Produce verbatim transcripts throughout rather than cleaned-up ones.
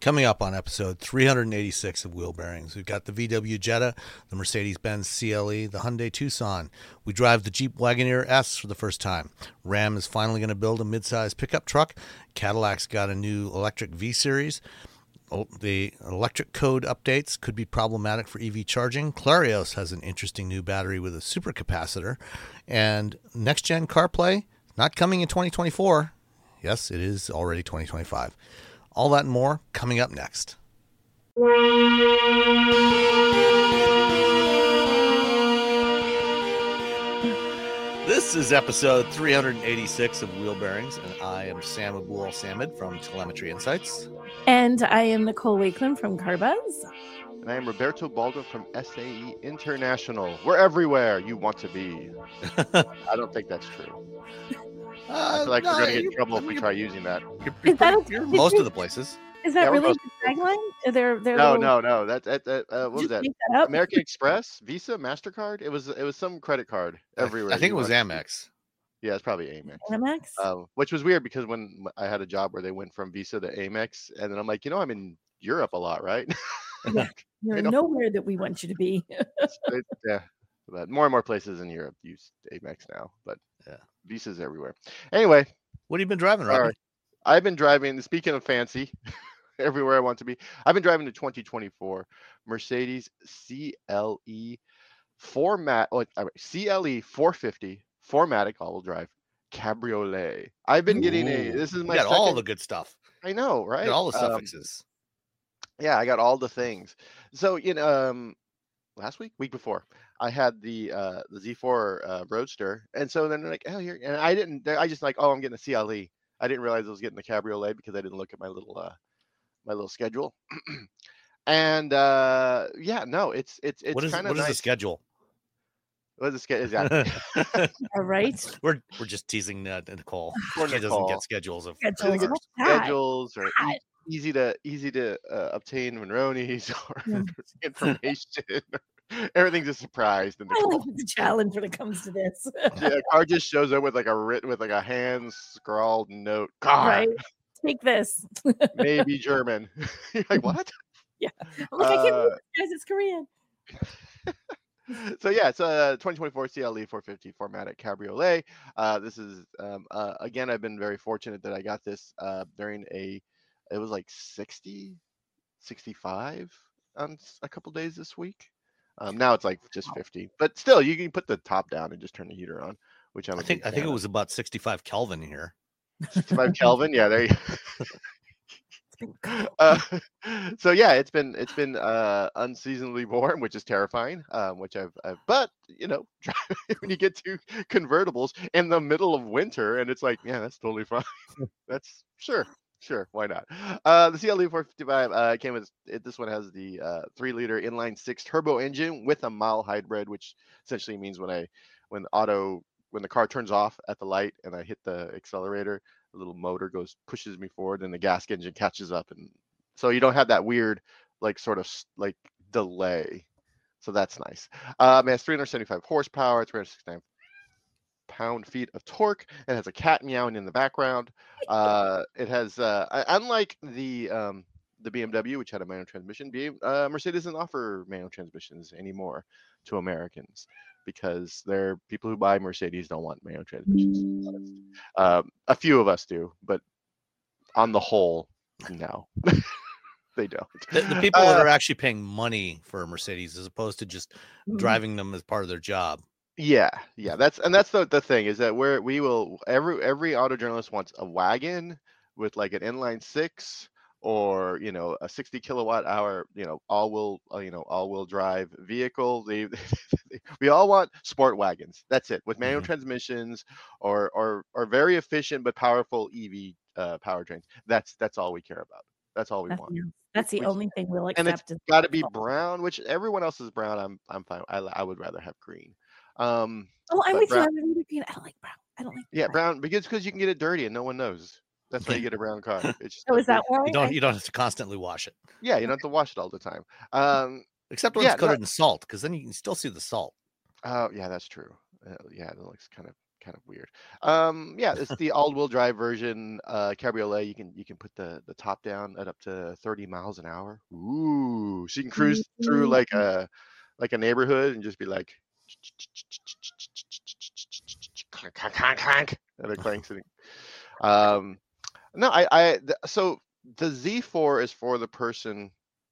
Coming up on episode three eighty-six of Wheel Bearings, we've got the V W Jetta, the Mercedes-Benz C L E, the Hyundai Tucson. We drive the Jeep Wagoneer S for the first time. Ram is finally going to build a midsize pickup truck. Cadillac's got a new electric V-Series. Oh, the electric code updates could be problematic for E V charging. Clarios has an interesting new battery with a supercapacitor. And next-gen CarPlay, not coming in twenty twenty-four. Yes, it is already twenty twenty-five. All that and more coming up next. This is episode three eighty-six of Wheel Bearings, and I am Sam Abul Samad from Telemetry Insights. And I am Nicole Wakeland from CarBuzz. And I am Roberto Baldo from S A E International. We're everywhere you want to be. I don't think that's true. Uh, I feel like no, we're going to get in trouble if we try using that. You're, you're, is that a, you're most of the places. Is that yeah, really the tagline? Are there, there no, little... no, no. That, that, that uh, what was that? that American Express, Visa, MasterCard. It was, it was some credit card everywhere. I think it was Amex. Yeah, it's probably Amex. Amex. Uh, which was weird because when I had a job where they went from Visa to Amex, and then I'm like, you know, I'm in Europe a lot, right? Yeah, you're you know? nowhere that we want you to be. it, yeah, but more and more places in Europe use Amex now, but yeah, Visa's everywhere. Anyway. What have you been driving, Robbie? Right. I've been driving, speaking of fancy, everywhere I want to be. I've been driving the twenty twenty-four Mercedes C L E format, oh, C L E four fifty four matic all-wheel drive cabriolet. I've been Ooh. getting a, this is my you got second, all the good stuff. I know, right? You got all the suffixes. Um, yeah, I got all the things. So, you know, um, last week, week before, I had the uh, the Z four uh, Roadster, and so then they're like, oh, here, and I didn't. I just like, oh, I'm getting a C L E. I didn't realize I was getting the cabriolet because I didn't look at my little uh, my little schedule. and uh, yeah, no, it's it's it's what is kind of what nice. is the schedule? What is the schedule exactly? All right, we're we're just teasing uh, Nicole. Poor she Nicole. doesn't get schedules of schedules, get schedules or e- easy to easy to uh, obtain Monronis or yeah. information. Everything's a surprise. To I like the challenge when it comes to this. Yeah, a car just shows up with like a written with like a hand scrawled note. God, right? Take this. Maybe German. You're like, what? Yeah. I'm like, uh, I can't believe this, guys. It's Korean. So yeah, it's a twenty twenty-four C L E four fifty four matic cabriolet. Uh, this is um, uh, again, I've been very fortunate that I got this uh, during a. It was like sixty, sixty-five on a couple days this week. Um, now it's like just fifty, but still, you can put the top down and just turn the heater on, which I'm I think I think of. It was about sixty-five Kelvin here. sixty-five Kelvin, yeah, there you uh, so yeah, it's been it's been uh, unseasonably warm, which is terrifying. Um, which I've, I've, but you know, when you get to convertibles in the middle of winter, and it's like, yeah, that's totally fine. That's sure. Sure, why not? Uh, the C L E four fifty-five uh, came with it. This one has the uh, three-liter inline six turbo engine with a mild hybrid, which essentially means when I, when the auto, when the car turns off at the light and I hit the accelerator, the little motor goes pushes me forward, and the gas engine catches up, and so you don't have that weird like sort of like delay. So that's nice. Um, it has three hundred seventy-five horsepower, three hundred sixty-nine pound-feet of torque. It has a cat meowing in the background. Uh, it has, uh, unlike the um, the B M W, which had a manual transmission, B M, uh, Mercedes doesn't offer manual transmissions anymore to Americans because they're people who buy Mercedes don't want manual transmissions. Um, a few of us do, but on the whole, no. They don't. The, the people uh, that are actually paying money for a Mercedes as opposed to just mm-hmm. driving them as part of their job. Yeah, yeah, that's and that's the, the thing is that we're we will every every auto journalist wants a wagon with like an inline six or you know a sixty kilowatt hour you know all wheel uh, you know all wheel drive vehicle. They, we all want sport wagons. That's it with manual mm-hmm. transmissions or or or very efficient but powerful E V uh, powertrains. That's that's all we care about. That's all we that's, want. That's the which, only thing we'll accept. And it's got to be brown, which everyone else is brown. I'm I'm fine. I I would rather have green. Um, oh, I'm with brown, you. I don't like brown. I don't like. Yeah, brown, brown because because you can get it dirty and no one knows. That's why you get a brown car. It's just oh, is that why? You don't you don't have to constantly wash it. Yeah, you don't have to wash it all the time. Um, except when yeah, it's coated no, in salt, because then you can still see the salt. Oh, uh, yeah, that's true. Uh, yeah, it looks kind of kind of weird. Um, yeah, it's the all-wheel drive version uh, cabriolet. You can you can put the the top down at up to thirty miles an hour. Ooh, so you can cruise through like a like a neighborhood and just be like, clank, clank, clank, clank, and it clanks. Um, no, I I so the Z four is for the person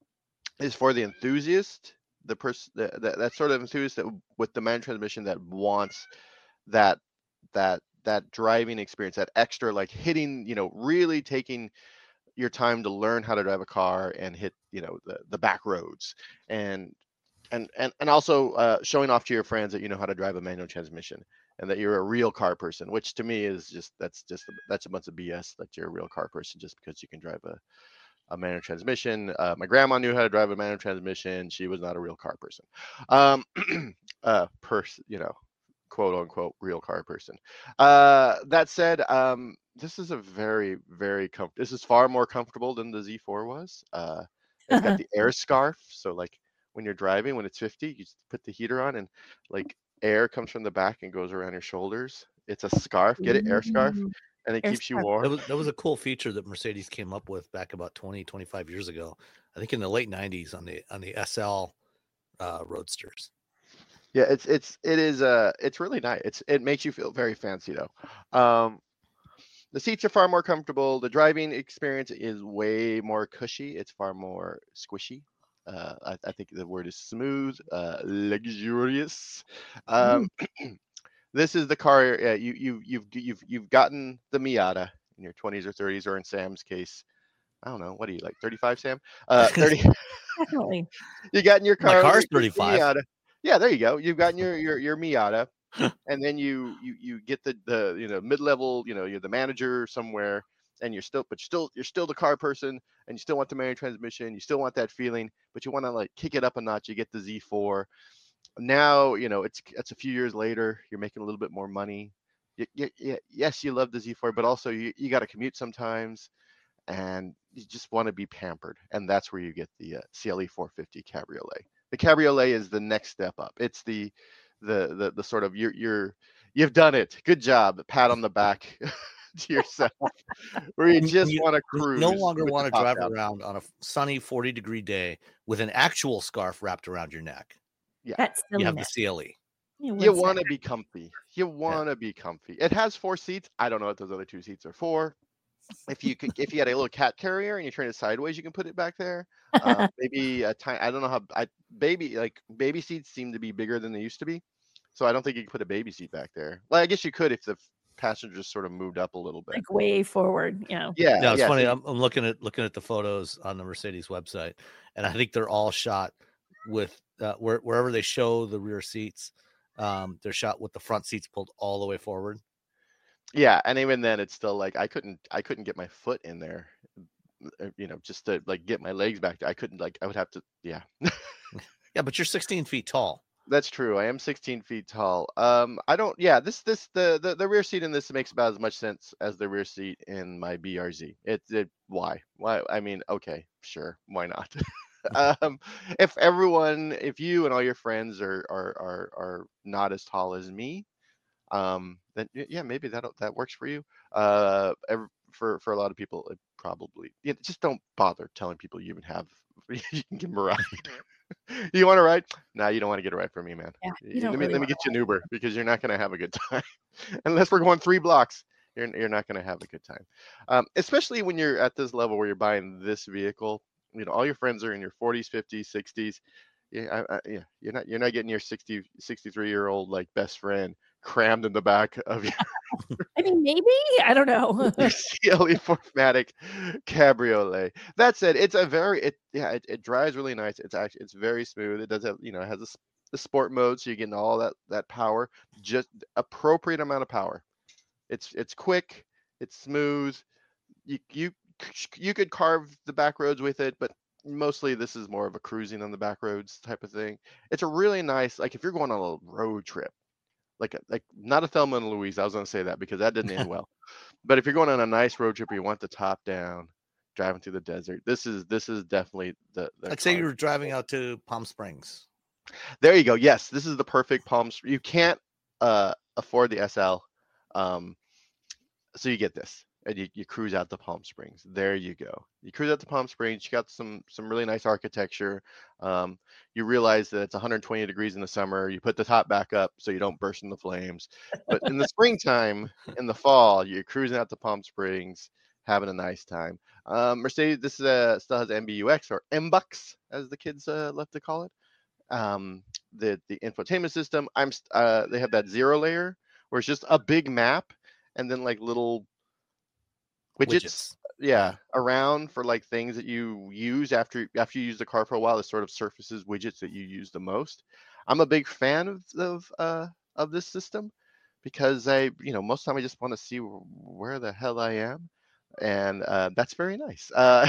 is for the enthusiast, the person that, that that sort of enthusiast that with the manual transmission that wants that that that driving experience, that extra like hitting, you know, really taking your time to learn how to drive a car and hit, you know, the, the back roads and and and and also uh, showing off to your friends that you know how to drive a manual transmission and that you're a real car person, which to me is just that's just that's a bunch of B S that you're a real car person just because you can drive a a manual transmission. Uh, my grandma knew how to drive a manual transmission. She was not a real car person. Um, uh, pers- you know, quote unquote real car person. Uh, that said, um, this is a very, very com- this is far more comfortable than the Z four was. Uh, it's got the air scarf. So like when you're driving, when it's fifty, you just put the heater on and like air comes from the back and goes around your shoulders. It's a scarf. Get it? Air scarf. And it Air keeps you scarf. warm. That was, that was a cool feature that Mercedes came up with back about twenty, twenty-five years ago. I think in the late nineties on the on the S L uh, Roadsters. Yeah, it's it's it is uh it's really nice. It's it makes you feel very fancy though. Um, the seats are far more comfortable. The driving experience is way more cushy. It's far more squishy. Uh, I, I think the word is smooth, uh, luxurious. Um, this is the car. Uh, you you you've you've you've gotten the Miata in your twenties or thirties, or in Sam's case, I don't know. What are you like, thirty-five, Sam? Uh, thirty. Definitely. You got in your My car. car's your- your thirty-five. Miata. Yeah, there you go. You've gotten your your your Miata, and then you you you get the the you know mid-level. You know, you're the manager somewhere, and you're still but you're still you're still the car person, and you still want the manual transmission. You still want that feeling, but you want to like kick it up a notch. You get the Z four. Now you know it's it's a few years later. You're making a little bit more money. You, you, you, yes, you love the Z four, but also you, you got to commute sometimes, and you just want to be pampered, and that's where you get the uh, C L E four fifty Cabriolet. The Cabriolet is the next step up. It's the the the, the sort of you're you're you've done it. Good job. Pat on the back to yourself, where you just You- want to You cruise. no longer with the want to top drive down. around on a sunny forty degree day with an actual scarf wrapped around your neck. That's You have the silliness. C L E. Yeah, You what's want that? to be comfy. You want to be comfy. It has four seats. I don't know what those other two seats are for. If you could, if you had a little cat carrier and you turn it sideways, you can put it back there. Um, maybe a tiny. I don't know how. I baby like baby seats seem to be bigger than they used to be, so I don't think you could put a baby seat back there. Well, I guess you could if the passengers sort of moved up a little bit. Like way forward, you know. Yeah, Yeah, it's yeah. funny. so you- I'm, I'm looking at looking at the photos on the Mercedes website, and I think they're all shot with uh, where, wherever they show the rear seats. Um, they're shot with the front seats pulled all the way forward. yeah, and even then, it's still like I couldn't. I couldn't get my foot in there. uh, You know, just to like get my legs back there. I couldn't like. I would have to. Yeah. Yeah, but you're sixteen feet tall. That's true. I am sixteen feet tall. Um, I don't. Yeah, this this the, the the rear seat in this makes about as much sense as the rear seat in my B R Z. It it why why? I mean, okay, sure, why not? um, if everyone, if you and all your friends are are are are not as tall as me, um, then y- yeah, maybe that that works for you. Uh, ev- for for a lot of people, it probably. Yeah, just don't bother telling people you even have. You can give them a ride. You want to ride? No, you don't want to get a ride from me, man. Yeah, Y- you don't let me really let me wanna get you an Uber because you're not going to have a good time unless we're going three blocks. You're you're not going to have a good time, um, especially when you're at this level where you're buying this vehicle. You know, all your friends are in your forties, fifties, sixties. Yeah, I, I, yeah, you're not you're not getting your sixty, sixty-three year old like best friend crammed in the back of your I mean, maybe I don't know. C L E four matic Cabriolet. That said, it's a very it yeah it, it drives really nice. It's actually it's very smooth. It does have you know it has a, s- the sport mode, so you're getting all that that power, just appropriate amount of power. It's it's quick, it's smooth. You you you could carve the back roads with it, but mostly this is more of a cruising on the back roads type of thing. It's a really nice like if you're going on a road trip, like a, like not a Thelma and Louise. I was gonna say that because that didn't end well. But if you're going on a nice road trip, where you want the top down, driving through the desert. This is this is definitely the. the I'd say car. you were driving out to Palm Springs. There you go. Yes, this is the perfect Palm. You can't uh, afford the S L. Um, so you get this, and you, you cruise out to Palm Springs. There you go. You cruise out to Palm Springs. You got some some really nice architecture. Um, you realize that it's one hundred twenty degrees in the summer. You put the top back up so you don't burst into flames. But in the springtime, in the fall, you're cruising out to Palm Springs, having a nice time. Um, Mercedes, this is a, still has M B U X, or M BUX, as the kids uh, love to call it. Um, the the infotainment system. I'm uh, they have that zero layer where it's just a big map and then like little widgets, Widgets. yeah, around for like things that you use after after you use the car for a while. The sort of surfaces widgets that you use the most. I'm a big fan of of uh, of this system because I, you know, most of the time I just want to see where the hell I am, and uh, that's very nice. Uh,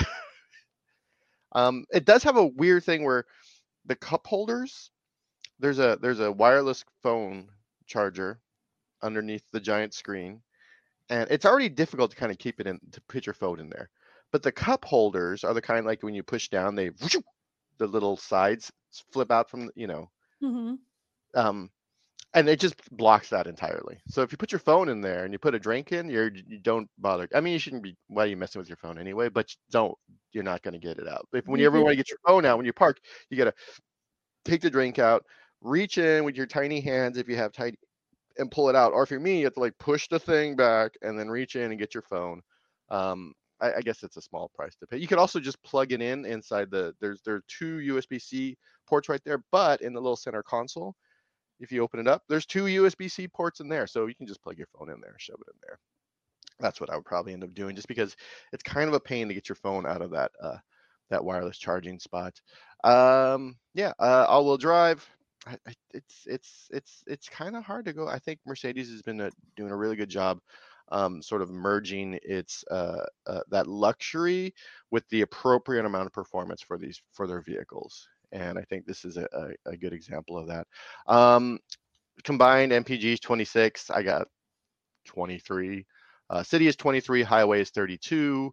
um, it does have a weird thing where the cup holders, there's a there's a wireless phone charger underneath the giant screen, and it's already difficult to kind of keep it in, to put your phone in there. But the cup holders are the kind like when you push down, they the little sides flip out from, you know, Mhm. um, and it just blocks that entirely. So if you put your phone in there and you put a drink in, you're you don't bother. I mean, you shouldn't be. Why are you messing with your phone anyway? But don't. You're not going to get it out. If when you ever want to get your phone out when you park, you got to take the drink out, reach in with your tiny hands if you have tiny, and pull it out. Or if you're me, you have to like push the thing back and then reach in and get your phone. Um, I, I guess it's a small price to pay. You could also just plug it in inside the. There's there are two U S B C ports right there, but in the little center console, if you open it up, there's two U S B C ports in there, so you can just plug your phone in there, shove it in there. That's what I would probably end up doing, just because it's kind of a pain to get your phone out of that uh, that wireless charging spot. Um, yeah, uh, all-wheel drive. I, I, it's it's it's it's kind of hard to go. I think Mercedes has been uh doing a really good job, um, sort of merging its uh, uh, that luxury with the appropriate amount of performance for these for their vehicles, and I think this is a, a, a good example of that. Um, combined M P G is twenty-six. I got twenty-three. Uh, city is twenty-three. Highway is thirty-two.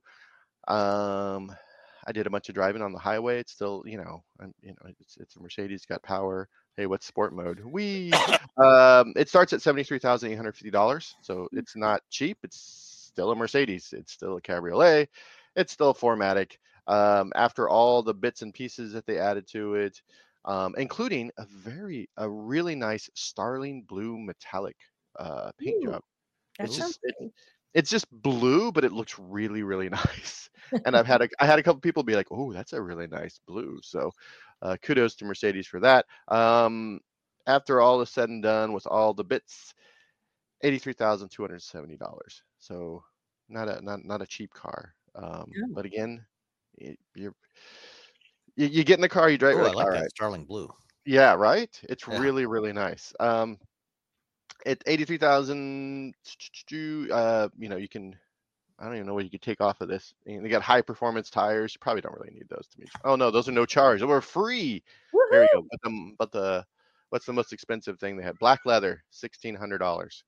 Um, I did a bunch of driving on the highway. It's still, you know, I'm, you know, it's it's a Mercedes, got power. Hey, what's sport mode? We um, it starts at seventy-three thousand eight hundred fifty dollars, so it's not cheap. It's still a Mercedes. It's still a cabriolet. It's still a four matic. Um, after all the bits and pieces that they added to it, um, including a very a really nice Starling blue metallic uh, paint Ooh, job. that It's sounds just it, pretty. it's just blue, but it looks really, really nice. And I've had a I had a couple people be like, "Oh, that's a really nice blue." So, uh, kudos to Mercedes for that. Um, after all is said and done with all the bits, eighty-three thousand two hundred seventy dollars. So, not a not not a cheap car. Um, Yeah. but again, it, you're you, you get in the car, you drive, Oh, you're I like, like all that right, Starling Blue. yeah, right. It's Yeah. really, really nice. Um, at eighty-three thousand, uh, you know, you can. I don't even know what you could take off of this. And they got high performance tires. You probably don't really need those to me. Oh no, those are no charge. They were free. There you go. Woohoo! But the but the what's the most expensive thing they had? Black leather, sixteen hundred dollars.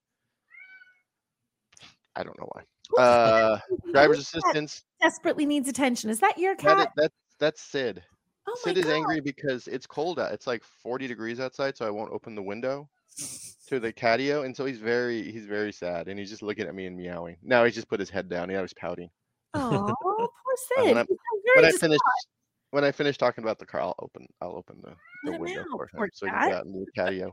I don't know why. Who's Uh, Who's driver's that assistance. desperately needs attention? Is that your That is, cat? that's that's Sid. Oh my Sid is god! angry because it's cold out. It's like forty degrees outside, so I won't open the window to the catio, and so he's very he's very sad, and he's just looking at me and meowing. Now he's just put his head down. Yeah, he's pouting. Oh, poor Uh, Sid. when I He sounds when very I distraught. finish when I finish talking about the car, I'll open I'll open the, the Let him window out, for him poor so he can cat. get out into the catio.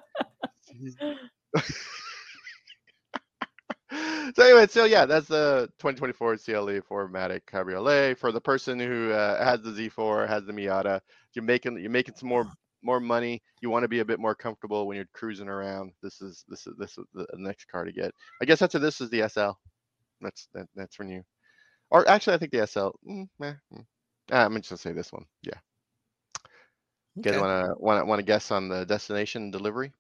So anyway, so yeah, that's the twenty twenty-four C L E four matic Cabriolet. For the person who uh, has the Z four, has the Miata, you're making you're making some more more money. You want to be a bit more comfortable when you're cruising around. This is this is this is the next car to get. I guess after this is the S L. That's that, that's when you. Or actually, I think the S L. Mm, eh, mm. Ah, I'm just gonna say this one. Yeah. You guys Okay. want to want to want to guess on the destination and delivery?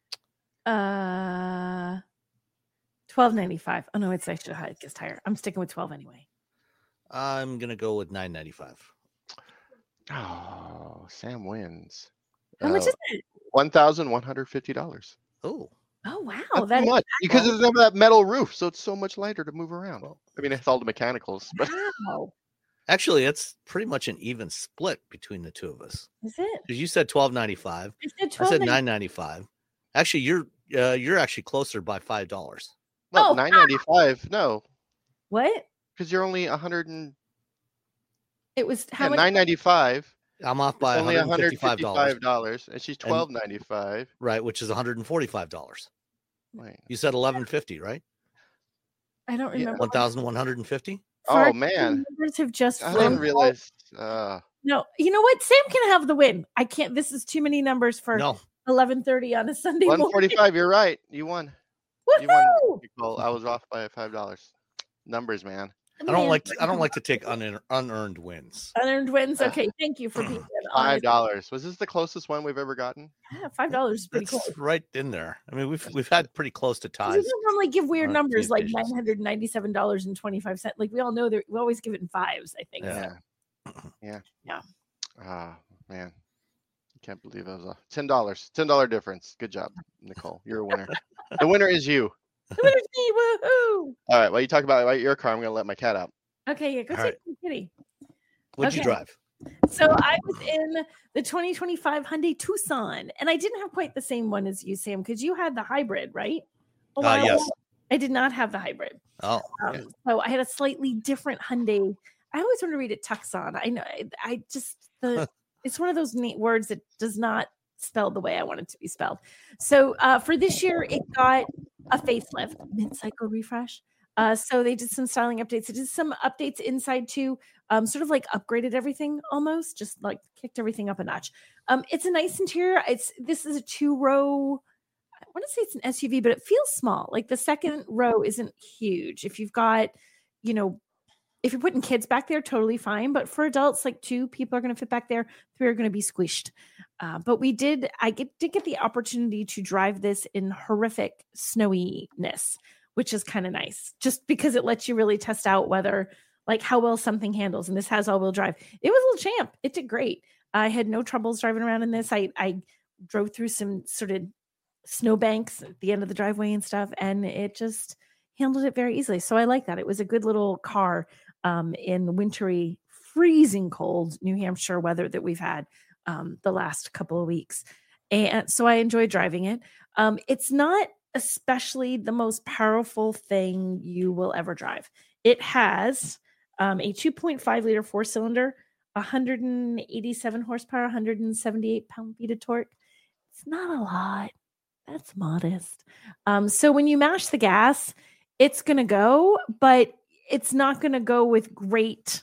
Uh, twelve ninety five. Oh no, it's I should have had guessed higher. I'm sticking with twelve anyway. I'm gonna go with nine ninety-five. Oh, Sam wins. How much Uh, is it? One thousand one hundred fifty dollars. Oh, Oh wow, Not that too is much because wow. it doesn't have that metal roof, so it's so much lighter to move around. well, I mean, it's all the mechanicals, but Wow. actually, it's pretty much an even split between the two of us. Is it? Because you said twelve ninety-five. I said I twelve said ninety. nine ninety-five. Actually, you're uh, you're actually closer by five dollars. Oh, Oh, nine ninety-five. No, what? because you're only a hundred and It was how yeah, much? nine ninety-five. I'm off It's by only one hundred $155, fifty-five dollars, and she's And- twelve ninety-five. right, which is one hundred forty-five dollars. Wait. You said eleven fifty, right? I don't Yeah. remember. one thousand one hundred fifty? Oh, Far- man. numbers have just I flown. didn't realize. Uh, No, you know what? Sam can have the win. I can't. This is too many numbers for No. eleven thirty on a Sunday one morning. forty-five. You're right. You won. You won. Woohoo! Nicole. I was off by five dollars. Numbers, man. I don't like to, I don't like to take unearned, unearned wins. unearned wins. Okay, thank you for being an Five honest. dollars. Was this the closest one we've ever gotten? Yeah, five dollars is pretty That's cool. right in there. I mean, we've we've had pretty close to We ties. don't normally give weird on numbers these like occasions. nine hundred ninety-seven dollars and twenty-five cents. Like we all know that we always give it in fives. I think. Yeah. Yeah. Yeah. Yeah. Ah, man. I can't believe that was a ten dollars. ten dollar difference. Good job, Nicole. You're a winner. The winner is you. The winner's me, woohoo! All right. While you talk about your car, I'm going to let my cat out. Okay, yeah, go All take the kitty. What'd you Okay. drive? So I was in the twenty twenty-five Hyundai Tucson, and I didn't have quite the same one as you, Sam, because you had the hybrid, right? A Uh, while yes. back. I did not have the hybrid. Oh, Um, okay. So I had a slightly different Hyundai. I always want to read it Tucson. I know. I, I just the it's one of those neat words that does not spell the way I want it to be spelled. So uh, for this year, it got a facelift, mid-cycle refresh. Uh, so they did some styling updates. It did some updates inside too. Um, sort of like upgraded everything almost, just like kicked everything up a notch. Um, it's a nice interior. It's this is a two row. I want to say it's an S U V, but it feels small. Like the second row isn't huge. If you've got, you know, if you're putting kids back there, totally fine. But for adults, like two people are going to fit back there, three are going to be squished. Uh, but we did, I get, did get the opportunity to drive this in horrific snowiness, which is kind of nice, just because it lets you really test out whether, like, how well something handles. And this has all-wheel drive. It was a little champ. It did great. I had no troubles driving around in this. I I drove through some sort of snowbanks at the end of the driveway and stuff, and it just handled it very easily. So I like that. It was a good little car um, in wintry, freezing cold New Hampshire weather that we've had um, the last couple of weeks. And so I enjoyed driving it. Um, it's not especially the most powerful thing you will ever drive. It has um, a two point five liter four cylinder, one hundred eighty-seven horsepower, one hundred seventy-eight pound feet of torque. It's not a lot. That's modest. Um, so when you mash the gas, it's going to go, but it's not going to go with great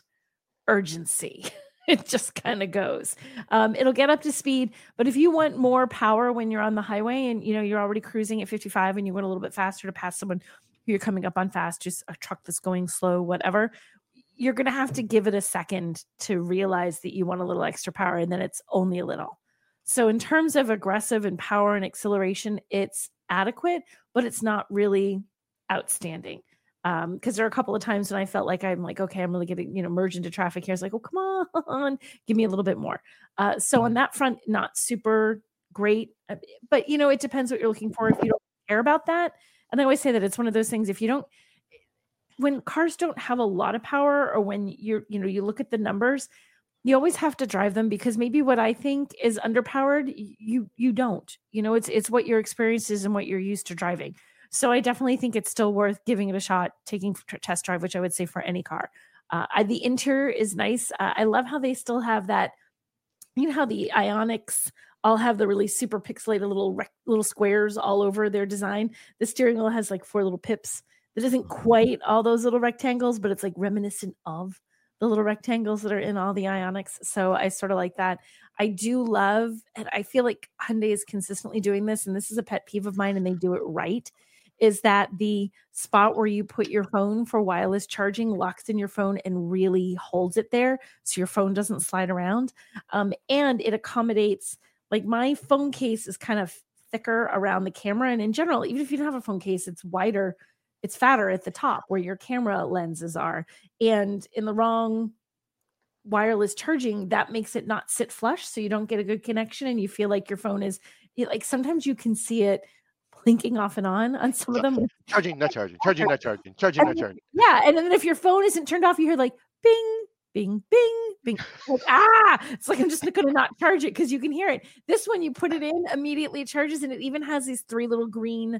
urgency. It just kind of goes. Um, it'll get up to speed, but if you want more power when you're on the highway and you know you're already cruising at fifty-five and you went a little bit faster to pass someone who you're coming up on fast, just a truck that's going slow, whatever, you're going to have to give it a second to realize that you want a little extra power, and then it's only a little. So in terms of aggressive and power and acceleration, it's adequate, but it's not really outstanding. Um, because there are a couple of times when I felt like I'm like, okay, I'm really getting, you know, merge into traffic here. It's like, oh, come on, give me a little bit more. Uh, so on that front, not super great, uh, but you know, it depends what you're looking for. If you don't care about that, and I always say that it's one of those things. If you don't, when cars don't have a lot of power, or when you're, you know, you look at the numbers, you always have to drive them because maybe what I think is underpowered, you you don't. You know, it's it's what your experience is and what you're used to driving. So I definitely think it's still worth giving it a shot, taking a test drive, which I would say for any car. Uh, I, the interior is nice. Uh, I love how they still have that. You know how the Ioniqs all have the really super pixelated little rec- little squares all over their design. The steering wheel has like four little pips. That isn't quite all those little rectangles, but it's like reminiscent of the little rectangles that are in all the Ioniqs. So I sort of like that. I do love, and I feel like Hyundai is consistently doing this, and this is a pet peeve of mine, and they do it right, is that the spot where you put your phone for wireless charging locks in your phone and really holds it there so your phone doesn't slide around. Um, and it accommodates, like my phone case is kind of thicker around the camera. And in general, even if you don't have a phone case, it's wider, it's fatter at the top where your camera lenses are. And in the wrong wireless charging, that makes it not sit flush. So you don't get a good connection and you feel like your phone is, like sometimes you can see it blinking off and on on some of them. Charging, not charging, charging, not charging, charging, not charging. Yeah. And then if your phone isn't turned off, you hear like bing, bing, bing, bing. Like, ah, it's like I'm just going to not charge it because you can hear it. This one, you put it in, immediately it charges, and it even has these three little green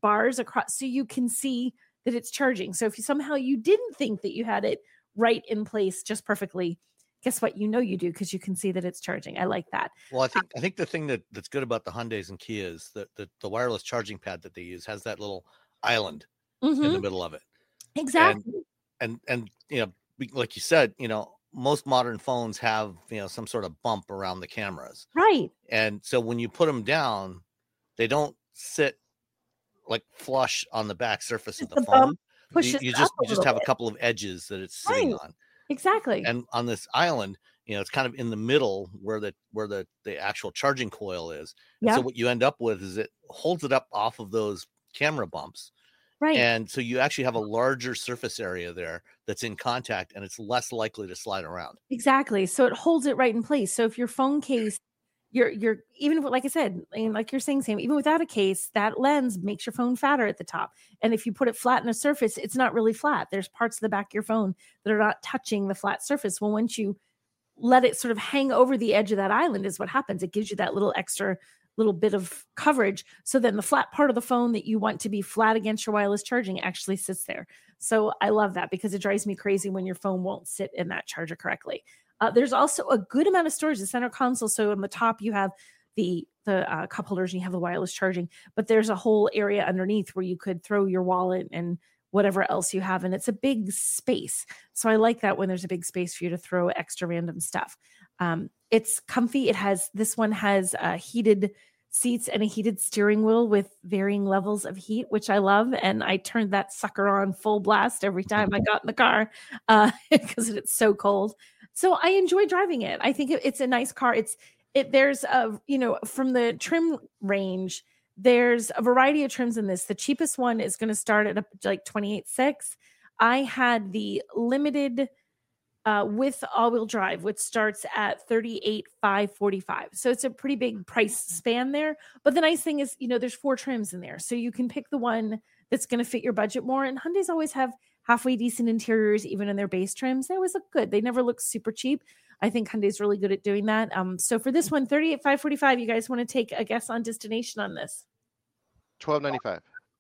bars across so you can see that it's charging. So if you somehow you didn't think that you had it right in place just perfectly, guess what? You know you do because you can see that it's charging. I like that. Well, I think I think the thing that, that's good about the Hyundais and Kias, that the, the wireless charging pad that they use has that little island Mhm. in the middle of it. Exactly. And and you know, be- like you said, you know, most modern phones have, you know, some sort of bump around the cameras. Right. And so when you put them down, they don't sit like flush on the back surface of Just the the phone. bump You, pushes you up just a you just little have a bit. couple of edges that it's sitting Right. on. Exactly. And on this island, you know, it's kind of in the middle where the where the the actual charging coil is. And so Yeah. what you end up with is it holds it up off of those camera bumps. Right. And so you actually have a larger surface area there that's in contact, and it's less likely to slide around. Exactly. So it holds it right in place. So if your phone case, you're you're even if- like I said, and like you're saying, Sam, even without a case, that lens makes your phone fatter at the top. And if you put it flat in a surface, it's not really flat. There's parts of the back of your phone that are not touching the flat surface. Well, once you let it sort of hang over the edge of that island, is what happens. It gives you that little extra little bit of coverage. So then the flat part of the phone that you want to be flat against your wireless charging actually sits there. So I love that because it drives me crazy when your phone won't sit in that charger correctly. Uh, there's also a good amount of storage, the center console. So on the top, you have the the uh, cup holders and you have the wireless charging, but there's a whole area underneath where you could throw your wallet and whatever else you have. And it's a big space. So I like that when there's a big space for you to throw extra random stuff. Um, it's comfy. It has, this one has uh, heated seats and a heated steering wheel with varying levels of heat, which I love. And I turned that sucker on full blast every time I got in the car uh, because it's so cold. So I enjoy driving it. I think it, it's a nice car. It's, it, there's a, you know, from the trim range, there's a variety of trims in this. The cheapest one is going to start at a, like twenty-eight six. I had the limited uh, with all-wheel drive, which starts at thirty-eight five forty-five. So it's a pretty big price span there. But the nice thing is, you know, there's four trims in there. So you can pick the one that's going to fit your budget more. And Hyundais always have halfway decent interiors, even in their base trims. They always look good. They never look super cheap. I think Hyundai's really good at doing that. Um, so for this one, thirty-eight five forty-five, you guys want to take a guess on destination on this? twelve ninety-five.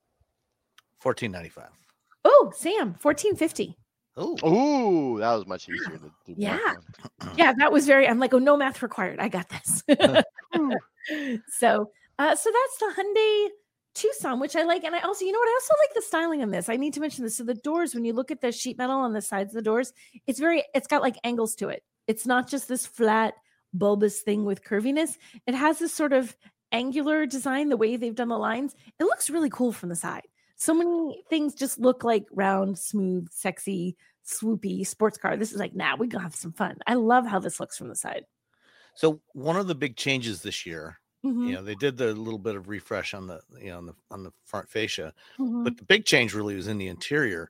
fourteen ninety-five. Oh, Sam, fourteen fifty. Oh, Ooh, that was much easier to do. Yeah. math on. Yeah, that was very, I'm like, oh, no math required. I got this. so, uh, so that's the Hyundai Tucson, which I like. And I also, you know what? I also like the styling on this. I need to mention this. So the doors, when you look at the sheet metal on the sides of the doors, it's very, it's got like angles to it. It's not just this flat bulbous thing with curviness. It has this sort of angular design, the way they've done the lines. It looks really cool from the side. So many things just look like round, smooth, sexy, swoopy sports car. This is like, nah, we're gonna have some fun. I love how this looks from the side. so one of the big changes this year, Mhm, you know, they did the little bit of refresh on the, you know, on the on the front fascia, mhm. but the big change really was in the interior.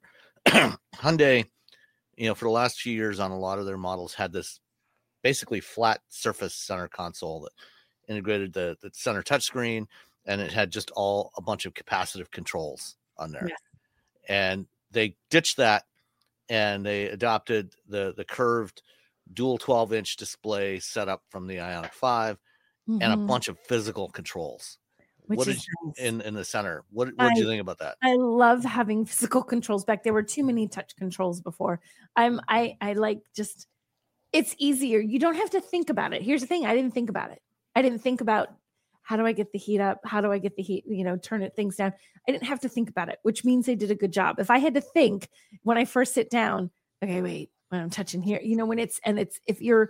Hyundai, you know, for the last few years on a lot of their models had this basically flat surface center console that integrated the, the center touchscreen, and it had just all a bunch of capacitive controls on there. Yes. And they ditched that and they adopted the the curved dual twelve inch display setup from the Ioniq five and a Mhm. bunch of physical controls. Which What is did you, nice. in in the center? What what did I you think about that? I love having physical controls back. There were too many touch controls before. I'm I I like just it's easier. You don't have to think about it. Here's the thing, I didn't think about it. I didn't think about how do I get the heat up? How do I get the heat, you know, turn it things down? I didn't have to think about it, which means they did a good job. If I had to think when I first sit down, okay, wait, when I'm touching here, you know, when it's and it's if you're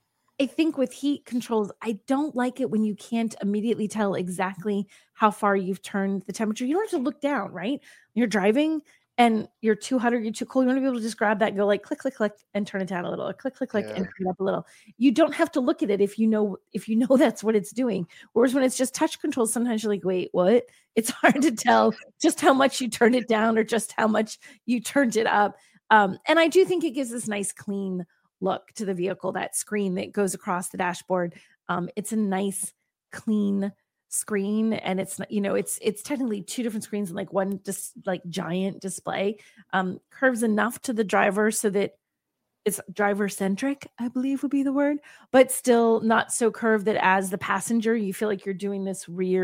I think with heat controls, I don't like it when you can't immediately tell exactly how far you've turned the temperature. You don't have to look down, right? You're driving and you're too hot or you're too cold. You want to be able to just grab that and go like click, click, click and turn it down a little, or click, click, click Yeah. and turn it up a little. You don't have to look at it if you know if you know that's what it's doing. Whereas when it's just touch controls, sometimes you're like, wait, what? It's hard to tell just how much you turned it down or just how much you turned it up. Um, and I do think it gives this nice clean look to the vehicle, that screen that goes across the dashboard. Um, it's a nice, clean screen, and it's not, you know, it's it's technically two different screens and like one just like giant display. Um, curves enough to the driver so that it's driver centric, I believe would be the word, but still not so curved that as the passenger you feel like you're doing this weird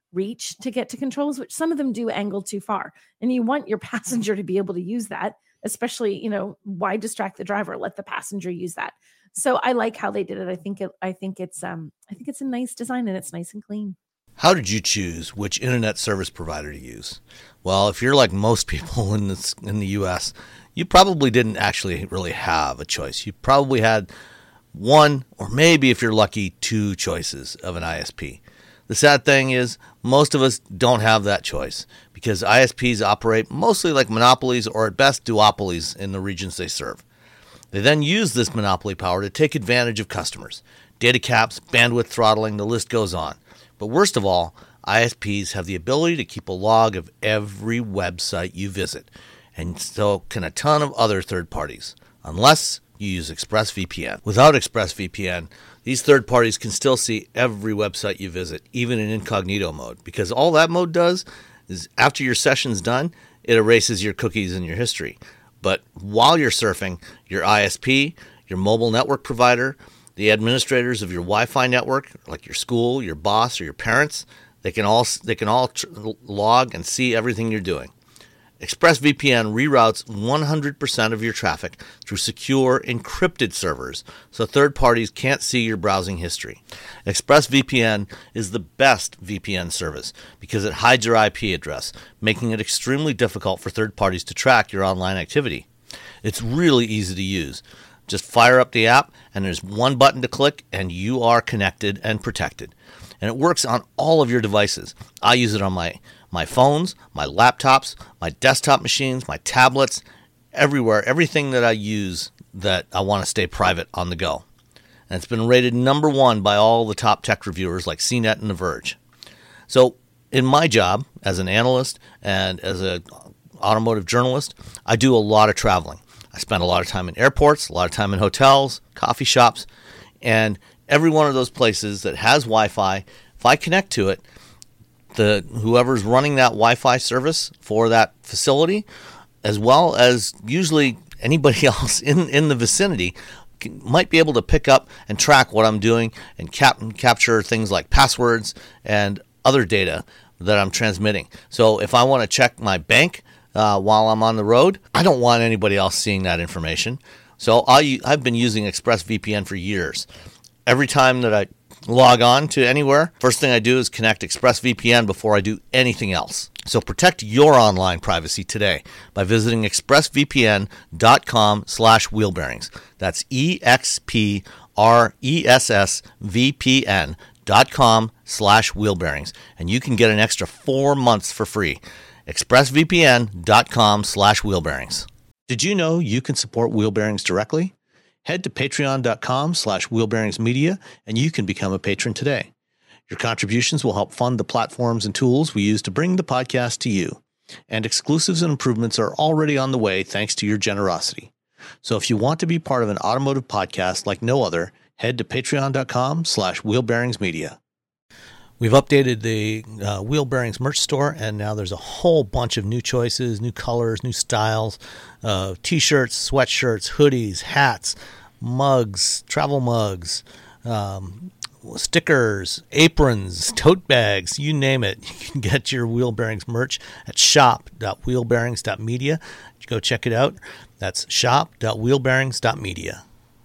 reach to get to controls, which some of them do angle too far. And you want your passenger to be able to use that, especially, you know, why distract the driver? Let the passenger use that. So I like how they did it. I think it, I think it's, um, I think it's a nice design and it's nice and clean. How did you choose which internet service provider to use? Well, if you're like most people in this in the U S, you probably didn't actually really have a choice. You probably had one, or maybe if you're lucky, two choices of an I S P. The sad thing is most of us don't have that choice because I S Ps operate mostly like monopolies or at best duopolies in the regions they serve. They then use this monopoly power to take advantage of customers. Data caps, bandwidth throttling, the list goes on. But worst of all, I S Ps have the ability to keep a log of every website you visit, and so can a ton of other third parties, unless you use ExpressVPN. Without ExpressVPN, these third parties can still see every website you visit, even in incognito mode, because all that mode does is after your session's done, it erases your cookies and your history. But while you're surfing, your I S P, your mobile network provider, the administrators of your Wi-Fi network, like your school, your boss, or your parents, they can all they can all tr- log and see everything you're doing. ExpressVPN reroutes one hundred percent of your traffic through secure, encrypted servers, so third parties can't see your browsing history. ExpressVPN is the best V P N service because it hides your I P address, making it extremely difficult for third parties to track your online activity. It's really easy to use. Just fire up the app, and there's one button to click, and you are connected and protected. And it works on all of your devices. I use it on my, my phones, my laptops, my desktop machines, my tablets, everywhere, everything that I use that I want to stay private on the go. And it's been rated number one by all the top tech reviewers like C net and The Verge. So in my job as an analyst and as an automotive journalist, I do a lot of traveling. I spend a lot of time in airports, a lot of time in hotels, coffee shops, and every one of those places that has Wi-Fi, if I connect to it, the whoever's running that Wi-Fi service for that facility, as well as usually anybody else in, in the vicinity, can, might be able to pick up and track what I'm doing and cap, capture things like passwords and other data that I'm transmitting. So if I want to check my bank uh, while I'm on the road, I don't want anybody else seeing that information. So I, I've been using ExpressVPN for years. Every time that I log on to anywhere, first thing I do is connect ExpressVPN before I do anything else. So protect your online privacy today by visiting expressvpn.com slash wheelbearings. That's E-X-P-R-E-S-S-V-P-N dot com slash wheelbearings. And you can get an extra four months for free. expressvpn.com slash wheelbearings. Did you know you can support Wheel Bearings directly? Head to patreon.com slash wheelbearingsmedia and you can become a patron today. Your contributions will help fund the platforms and tools we use to bring the podcast to you. And exclusives and improvements are already on the way thanks to your generosity. So if you want to be part of an automotive podcast like no other, head to patreon.com slash wheelbearingsmedia. We've updated the uh, Wheel Bearings merch store, and now there's a whole bunch of new choices, new colors, new styles, uh, t-shirts, sweatshirts, hoodies, hats, mugs, travel mugs, um, stickers, aprons, tote bags, you name it. You can get your Wheel Bearings merch at shop dot wheelbearings dot media. Go check it out. That's shop dot wheelbearings dot media.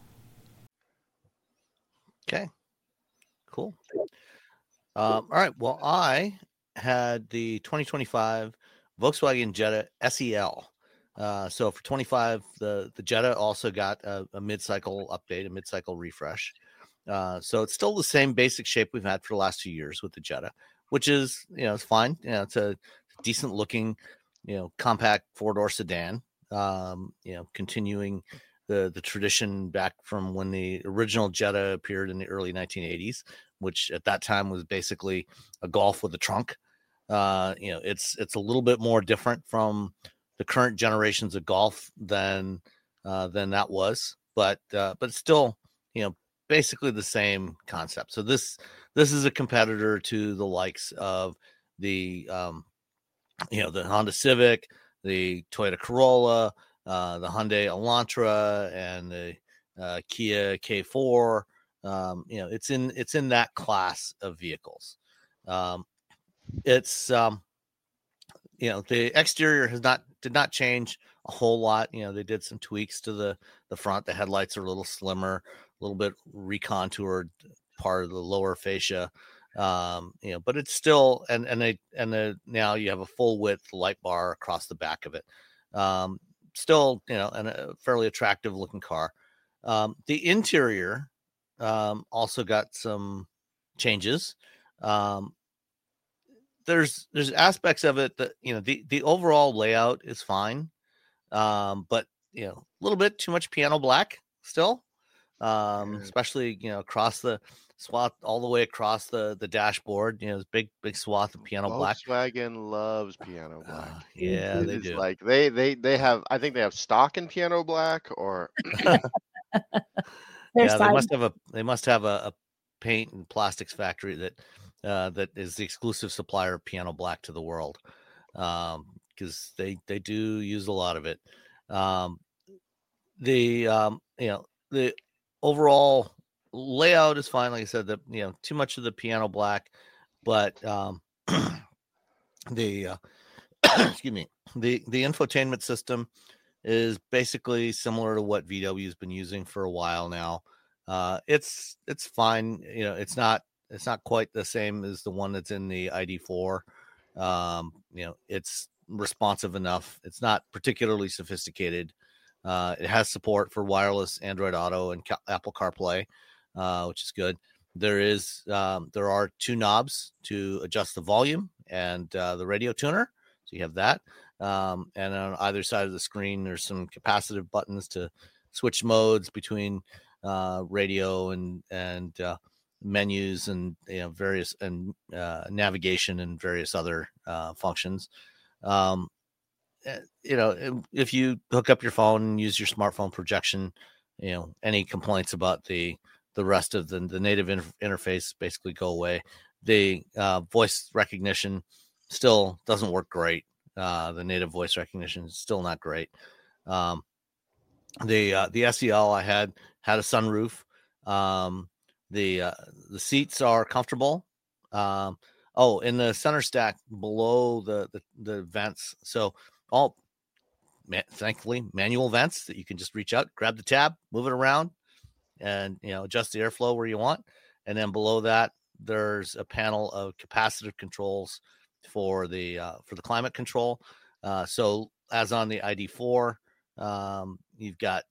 Okay, cool. Um, all right. Well, I had the twenty twenty-five Volkswagen Jetta S E L. Uh, so for twenty-five, the, the Jetta also got a, a mid-cycle update, a mid-cycle refresh. Uh, so it's still the same basic shape we've had for the last few years with the Jetta, which is, you know, it's fine. You know, it's a decent looking, you know, compact four-door sedan, um, you know, continuing the, the tradition back from when the original Jetta appeared in the early nineteen eighties, which at that time was basically a Golf with a trunk. Uh, you know, it's it's a little bit more different from the current generations of Golf than uh, than that was, but uh, but still, you know, basically the same concept. So this this is a competitor to the likes of the um, you know, the Honda Civic, the Toyota Corolla, uh, the Hyundai Elantra, and the uh, Kia K four. Um, you know, it's in it's in that class of vehicles. Um, it's um, you know, the exterior has not did not change a whole lot. You know, they did some tweaks to the the front. The headlights are a little slimmer, a little bit recontoured part of the lower fascia. Um, you know, but it's still and and they and the now you have a full width light bar across the back of it. Um, still, you know, and a fairly attractive looking car. Um, the interior um, also got some changes. Um, there's there's aspects of it that, you know, the the overall layout is fine, um, but you know, a little bit too much piano black still, um, Yeah. especially, you know, across the swath all the way across the the dashboard. You know, this big big swath of piano black. Volkswagen loves piano black. Uh, yeah, It they is do. like they they they have. I think they have stock in piano black, or Their Yeah, they side. must have a they must have a, a paint and plastics factory that uh, that is the exclusive supplier of piano black to the world, because they they do use a lot of it. Um, the um, you know, the overall layout is fine. Like I said, the you know, too much of the piano black, but um, the uh, excuse me, the the infotainment system is basically similar to what V W has been using for a while now. Uh, it's it's fine. You know, it's not it's not quite the same as the one that's in the I D four. Um, you know, it's responsive enough. It's not particularly sophisticated. Uh, it has support for wireless Android Auto and Ca- Apple CarPlay, uh, which is good. There is um, there are two knobs to adjust the volume and uh, the radio tuner, so you have that. Um, and on either side of the screen, there's some capacitive buttons to switch modes between uh, radio and and uh, menus and, you know, various and uh, navigation and various other uh, functions. Um, eh, you know, if you hook up your phone and use your smartphone projection, you know, any complaints about the the rest of the the native inter- interface basically go away. The uh, voice recognition still doesn't work great. Uh, the native voice recognition is still not great. Um, the uh, the S E L I had had a sunroof. Um, the uh, the seats are comfortable. Um, oh, in the center stack below the the, the vents, so all man, thankfully manual vents that you can just reach out, grab the tab, move it around, and, you know, adjust the airflow where you want. And then below that, there's a panel of capacitive controls for the uh, for the climate control. Uh, so as on the I D four, um, you've got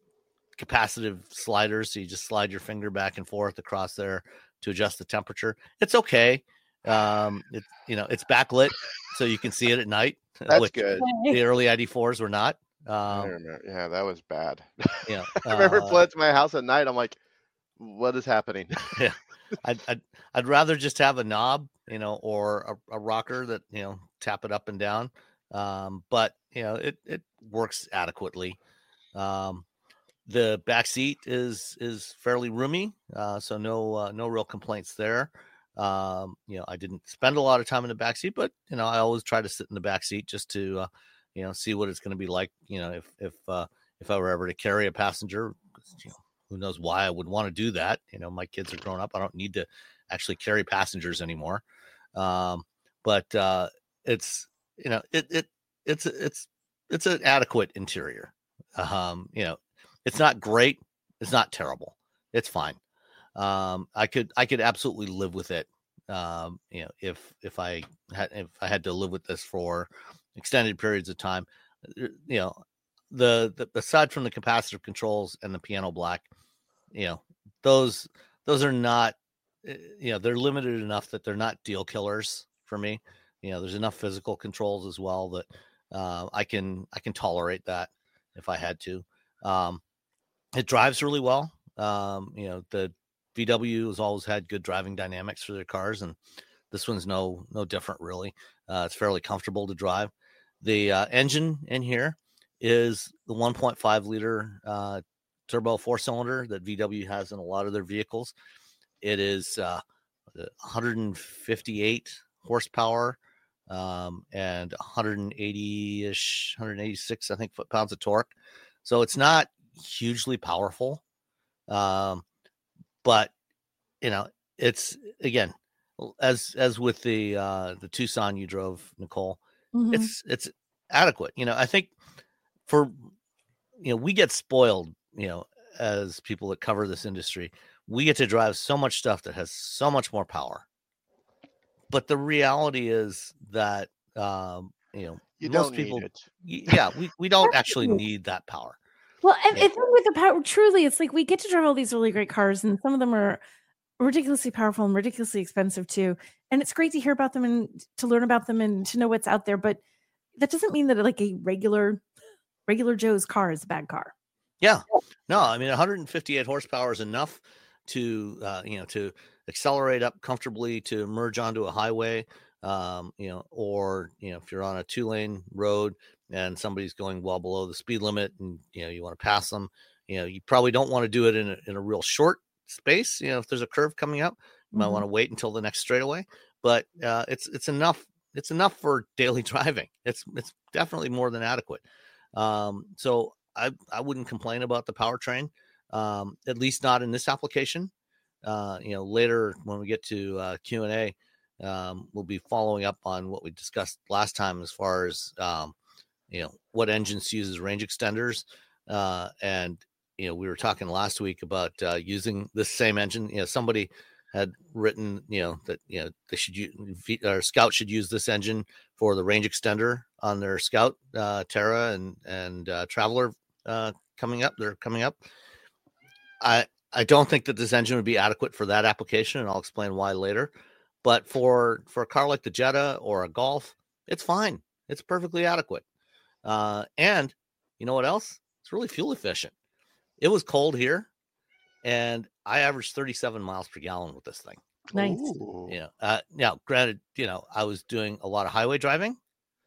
capacitive sliders, so you just slide your finger back and forth across there to adjust the temperature. It's okay. Um, it's you know it's backlit, so you can see it at night, that's which good. the early I D fours were not. I Um, remember. Yeah, that was bad. you know, I remember uh, pulling to my house at night. I'm like, what is happening? yeah, I'd, I'd I'd rather just have a knob, you know, or a, a rocker that, you know, tap it up and down. Um, but you know, it it works adequately. Um, the back seat is is fairly roomy, uh, so no uh, no real complaints there. Um, you know, I didn't spend a lot of time in the back seat, but, you know, I always try to sit in the back seat just to uh, you know, see what it's going to be like. You know, if if uh, if I were ever to carry a passenger, you know, who knows why I would want to do that. You know, my kids are grown up. I don't need to actually carry passengers anymore. Um, but uh, it's, you know, it it it's it's it's an adequate interior. Um, you know, it's not great. It's not terrible. It's fine. Um, I could I could absolutely live with it. Um, you know, if if I had if I had to live with this for extended periods of time, uh, you know, the, the aside from the capacitive controls and the piano black, you know, those those are not, uh, you know, they're limited enough that they're not deal killers for me. You know, there's enough physical controls as well that uh, I can I can tolerate that if I had to. Um, it drives really well. Um, you know, the V W has always had good driving dynamics for their cars, and this one's no no different really. Uh, it's fairly comfortable to drive. The uh, engine in here is the one point five liter uh, turbo four cylinder that V W has in a lot of their vehicles. It is uh, one hundred fifty-eight horsepower um, and one hundred eighty-ish, one hundred eighty-six, I think, foot pounds of torque. So it's not hugely powerful, um, but, you know, it's, again, Well, as as with the uh, the Tucson you drove, Nicole, Mhm. it's it's adequate. You know, I think for you know we get spoiled. You know, as people that cover this industry, we get to drive so much stuff that has so much more power. But the reality is that um, you know You most don't need people, it. y- yeah, we we don't actually need that power. Well, and, Yeah. and then with the power, truly, it's like we get to drive all these really great cars, and some of them are ridiculously powerful and ridiculously expensive too. And it's great to hear about them and to learn about them and to know what's out there. But that doesn't mean that like a regular, regular Joe's car is a bad car. Yeah, no, I mean one hundred fifty-eight horsepower is enough to uh, you know to accelerate up comfortably to merge onto a highway. Um, you know, or you know, if you're on a two lane road and somebody's going well below the speed limit, and you know you want to pass them, you know, you probably don't want to do it in a, in a real short space. You know, if there's a curve coming up, you might Mhm. want to wait until the next straightaway. But uh, it's it's enough. It's enough for daily driving. It's it's definitely more than adequate. Um, so I I wouldn't complain about the powertrain, um, at least not in this application. Uh, you know, later when we get to uh, Q and A, um, we'll be following up on what we discussed last time as far as um, you know what engines use as range extenders, uh, and you know we were talking last week about uh, using this same engine. You know, somebody had written you know that you know they should use or Scout should use this engine for the range extender on their Scout uh, Terra and and uh, Traveler uh, coming up. They're coming up. I I don't think that this engine would be adequate for that application, and I'll explain why later. But for for a car like the Jetta or a Golf, it's fine. It's perfectly adequate. Uh, and you know what else? It's really fuel efficient. It was cold here, and I averaged thirty-seven miles per gallon with this thing. Nice. Ooh. You know, uh, now granted, you know, I was doing a lot of highway driving,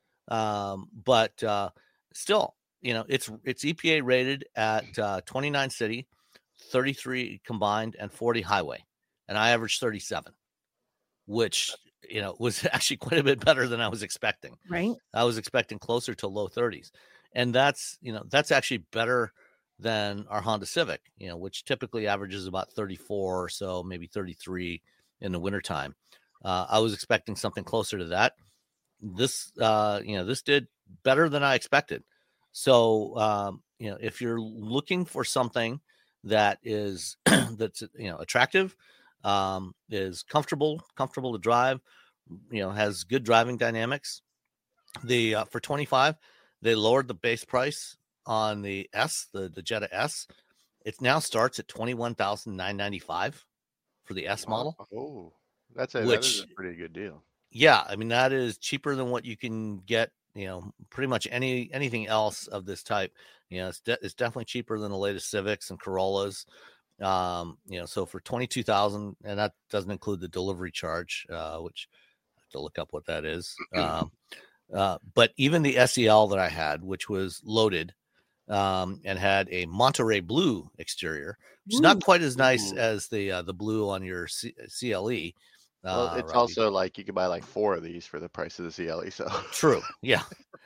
um, but uh, still, you know, it's it's E P A rated at uh, twenty-nine city, thirty-three combined, and forty highway, and I averaged thirty-seven, which you know was actually quite a bit better than I was expecting. Right. I was expecting closer to low thirties, and that's you know that's actually better than our Honda Civic, you know, which typically averages about thirty-four or so, maybe thirty-three in the wintertime. Uh, I was expecting something closer to that. This, uh, you know, this did better than I expected. So, um, you know, if you're looking for something that is that's you know attractive, um, is comfortable, comfortable to drive, you know, has good driving dynamics. The uh, for twenty-five, they lowered the base price on the S, the the Jetta S. It now starts at twenty-one thousand nine hundred ninety-five for the S Wow. model, Oh, that's a that is which a pretty good deal. yeah, I mean that is cheaper than what you can get. You know, pretty much any anything else of this type. You know, it's de- it's definitely cheaper than the latest Civics and Corollas. Um, you know, so for twenty-two thousand, and that doesn't include the delivery charge, uh, which I have to look up what that is. Um, uh, but even the S E L that I had, which was loaded um, and had a Monterey blue exterior, which is Ooh. not quite as nice Ooh. as the uh, the blue on your C- CLE. Well, Uh, it's Robbie. also like you could buy like four of these for the price of the C L E. So True, yeah.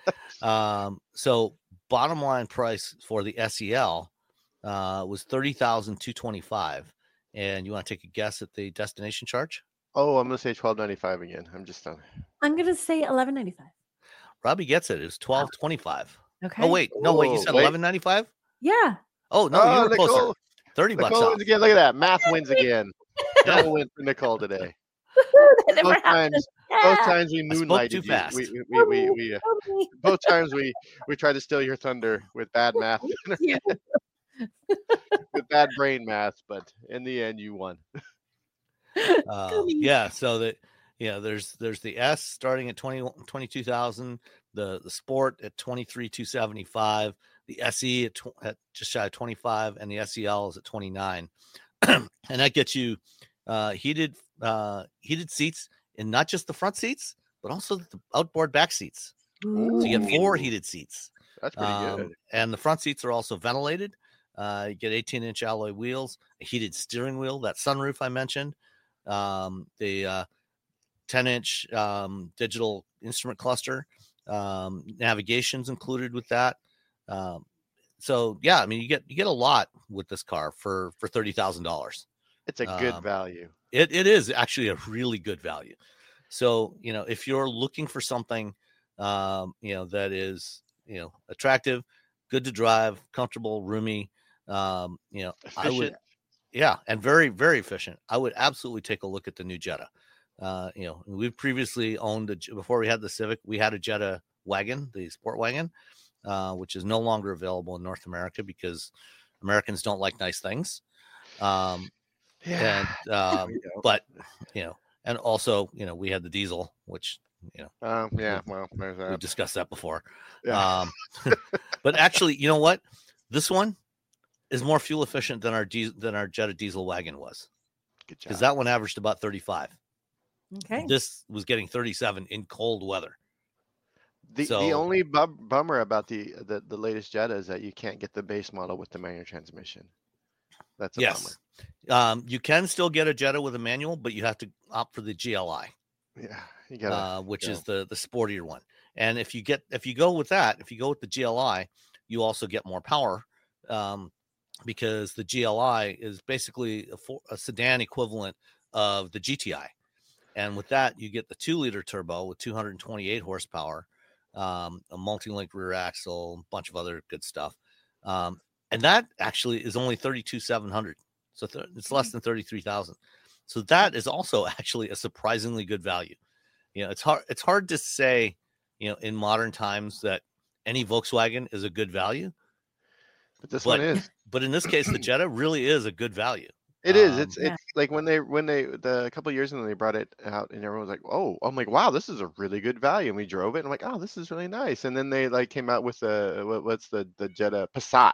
Um, so bottom line price for the S E L uh, was thirty thousand two twenty-five, and you want to take a guess at the destination charge? oh, I'm gonna say twelve ninety five again. I'm just done. I'm gonna say eleven ninety five. Robbie gets it. It was twelve twenty-five. Okay. Oh wait, no wait. You Oh, said wait. eleven ninety-five? Yeah. Oh no, you Oh, were closer. Nicole, Thirty bucks Nicole off. wins again. Look at that. Math wins again. Yeah. Double win for Nicole today. That never Both happened. times, Yeah. both times we I spoke moonlighted too you. fast. We, we, we, we, we, uh, Tell me. both times we we tried to steal your thunder with bad math, Thank you. with bad brain math, but in the end, you won. Uh, Goody. yeah, so that you know, there's there's the S starting at twenty twenty-two thousand, the the Sport at twenty-three two seventy-five, the S E at, tw- at just shy of twenty-five, and the S E L is at twenty-nine, and that gets you uh, heated uh, heated seats in not just the front seats, but also the outboard back seats. So you get four Ooh, heated seats. That's pretty Um, good. and the front seats are also ventilated. Uh, you get eighteen inch alloy wheels, a heated steering wheel, that sunroof I mentioned, um, the uh, ten inch um, digital instrument cluster, um, navigation's included with that. Um, so yeah, I mean you get you get a lot with this car for for thirty thousand dollars. It's a good Um, value. It it is actually a really good value. So, you know, if you're looking for something, um, you know, that is, you know, attractive, good to drive, comfortable, roomy, um, you know, I would, Efficient. yeah, and very, very efficient. I would absolutely take a look at the new Jetta. Uh, you know, we've previously owned a, before we had the Civic, we had a Jetta wagon, the sport wagon, uh, which is no longer available in North America because Americans don't like nice things. Um, Yeah. and um, We don't. but you know, and also you know, we had the diesel, which you know, Um, yeah. we, Well, there's we that. discussed that before. Yeah. Um, but actually, you know what? This one is more fuel efficient than our diesel than our Jetta diesel wagon was, Good because job. that one averaged about thirty-five. Okay. This was getting thirty-seven in cold weather. The So, the only bum, bummer about the, the the latest Jetta is that you can't get the base model with the manual transmission. That's a yes, um, you can still get a Jetta with a manual, but you have to opt for the G L I. bummer. Yeah, you gotta. Uh, which go. is the the sportier one. And if you get if you go with that, if you go with the G L I, you also get more power, um, because the G L I is basically a, for, a sedan equivalent of the G T I. And with that, you get the two liter turbo with two hundred twenty-eight horsepower, um, a multi-link rear axle, a bunch of other good stuff. Um, and that actually is only thirty-two thousand seven hundred. So th- it's less than thirty-three thousand. So that is also actually a surprisingly good value. You know, it's hard, it's hard to say, you know, in modern times that any Volkswagen is a good value. But this But, one is. but in this case, the Jetta really is a good value. It is. Um, It's yeah. it's like when they when they the a couple of years ago they brought it out and everyone was like, oh, I'm like, wow, this is a really good value. And we drove it and I'm like, oh, this is really nice. And then they like came out with the what, what's the the Jetta Passat.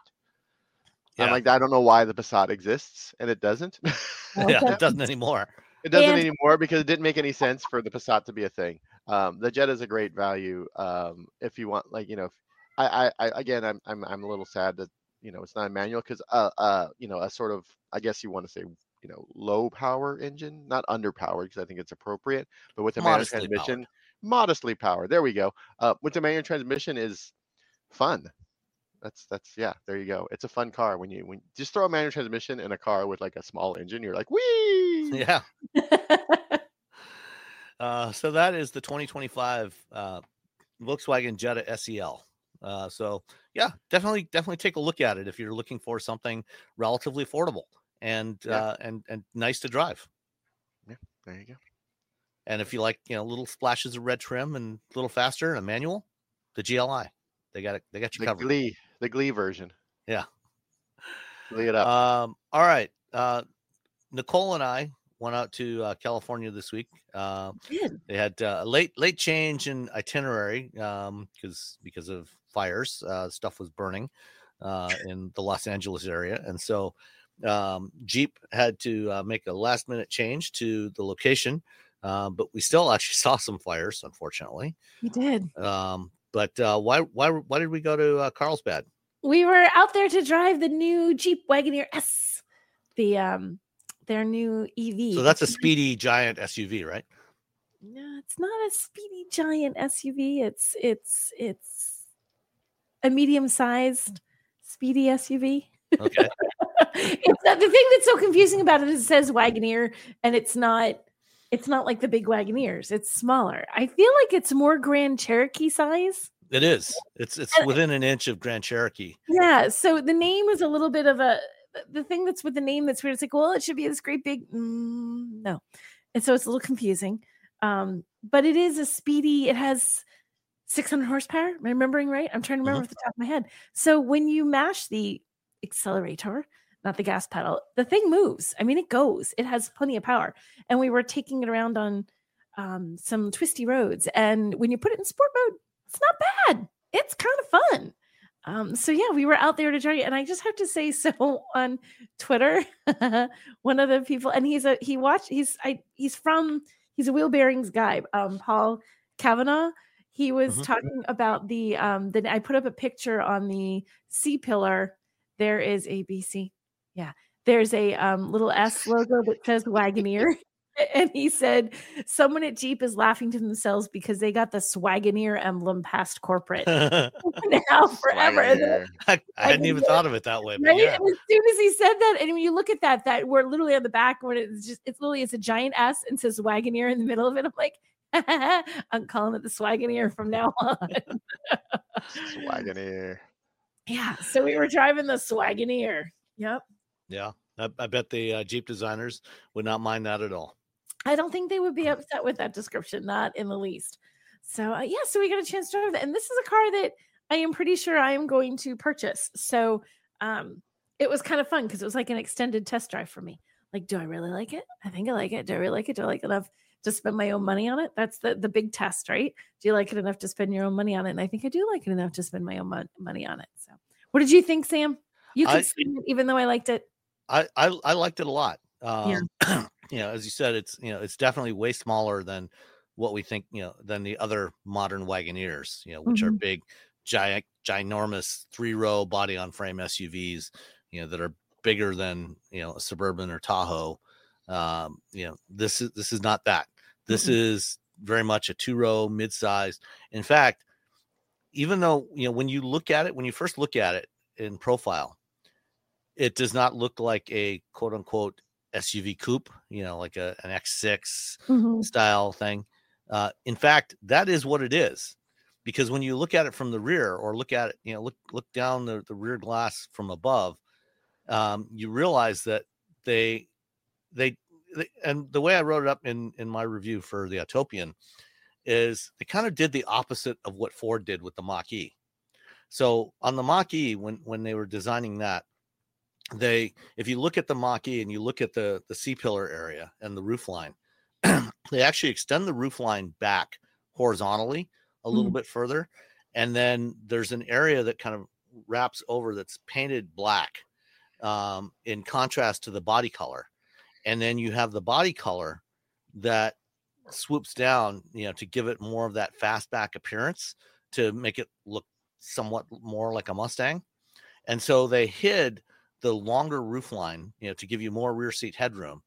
I'm Yeah. like, I don't know why the Passat exists and it doesn't. yeah, it doesn't anymore. It doesn't And- anymore because it didn't make any sense for the Passat to be a thing. Um, the Jetta is a great value. Um, if you want, like, you know, if, I, I, I, again, I'm, I'm, I'm a little sad that, you know, it's not a manual because, uh, uh, you know, a sort of, I guess you want to say, you know, low power engine, not underpowered because I think it's appropriate, but with the manual Modestly transmission, modestly powered. There we go. Uh, with the manual transmission is fun. That's that's yeah. There you go. It's a fun car when you when just throw a manual transmission in a car with like a small engine. You're like, wee. Yeah. Uh, so that is the twenty twenty-five uh, Volkswagen Jetta S E L. Uh, so yeah, definitely, definitely take a look at it if you're looking for something relatively affordable and Yeah. uh, and and nice to drive. Yeah, there you go. And if you like, you know, little splashes of red trim and a little faster, a manual, the G L I, they got it. They got you The covered. Glee, the Glee version. Yeah. Glee it up. Um, all right. Uh, Nicole and I went out to uh, California this week. Uh, Good. they had uh, a late late change in itinerary um, because because of fires. Uh, stuff was burning uh, in the Los Angeles area, and so um, Jeep had to uh, make a last minute change to the location. Uh, but we still actually saw some fires, unfortunately. We did. Um, but uh, why why why did we go to uh, Carlsbad? We were out there to drive the new Jeep Wagoneer S, the um their new E V. So that's a speedy giant S U V, right? No, it's not a speedy giant S U V. It's it's it's a medium-sized speedy S U V. Okay. It's not, the thing that's so confusing about it is it says Wagoneer and it's not it's not like the big Wagoneers. It's smaller. I feel like it's more Grand Cherokee size. It is. It's it's within an inch of Grand Cherokee. Yeah. So the name is a little bit of a the thing that's with the name that's weird. It's like, well, it should be this great big mm, no. And so it's a little confusing. Um, but it is a speedy, it has six hundred horsepower. Am I remembering right? I'm trying to remember Mhm. off the top of my head. So when you mash the accelerator, not the gas pedal, the thing moves. I mean, it goes. It has plenty of power. And we were taking it around on um, some twisty roads. And when you put it in sport mode, it's not bad. It's kind of fun. Um, so yeah, we were out there to journey, and I just have to say, so on Twitter, one of the people, and he's a he watched he's I he's from he's a wheel bearings guy, um, Paul Kavanaugh. He was Mhm. talking about the um then I put up a picture on the C pillar. There is a B C, yeah. There's a um little S logo that says Wagoneer. And he said, someone at Jeep is laughing to themselves because they got the Swagoneer emblem past corporate. Now forever. And then, I, I hadn't even thought of it that way. But right? yeah. And as soon as he said that, and when you look at that, that we're literally on the back when it's just, it's literally, it's a giant S and says Swagoneer in the middle of it. I'm like, I'm calling it the Swagoneer from now on. Swagoneer. Yeah. So we were driving the Swagoneer. Yep. Yeah. I, I bet the uh, Jeep designers would not mind that at all. I don't think they would be upset with that description, not in the least. So uh, yeah, so we got a chance to drive that, and this is a car that I am pretty sure I am going to purchase. So um, it was kind of fun because it was like an extended test drive for me. Like, do I really like it? I think I like it. Do I really like it? Do I like it enough to spend my own money on it? That's the the big test, right? Do you like it enough to spend your own money on it? And I think I do like it enough to spend my own mo- money on it. So, what did you think, Sam? You could see it, even though I liked it. I I, I liked it a lot. Um, yeah. You know, as you said, it's you know, it's definitely way smaller than what we think, you know, than the other modern Wagoneers, you know, which mm-hmm. are big, giant, ginormous three-row body-on-frame S U Vs, you know, that are bigger than, you know, a Suburban or Tahoe. Um, you know, this is this is not that. This mm-hmm. is very much a two-row, mid-sized. In fact, even though, you know, when you look at it, when you first look at it in profile, it does not look like a quote-unquote S U V coupe, you know, like a, an X six mm-hmm. style thing. Uh, in fact, that is what it is, because when you look at it from the rear, or look at it, you know, look look down the, the rear glass from above, um, you realize that they, they, they, and the way I wrote it up in in my review for the Autopian is they kind of did the opposite of what Ford did with the Mach-E. So on the Mach-E, when when they were designing that, they, if you look at the Mach-E and you look at the the C-pillar area and the roof line, they actually extend the roof line back horizontally a little mm. bit further, and then there's an area that kind of wraps over that's painted black, um, in contrast to the body color, and then you have the body color that swoops down, you know, to give it more of that fastback appearance, to make it look somewhat more like a Mustang. And so they hid the longer roof line, you know, to give you more rear seat headroom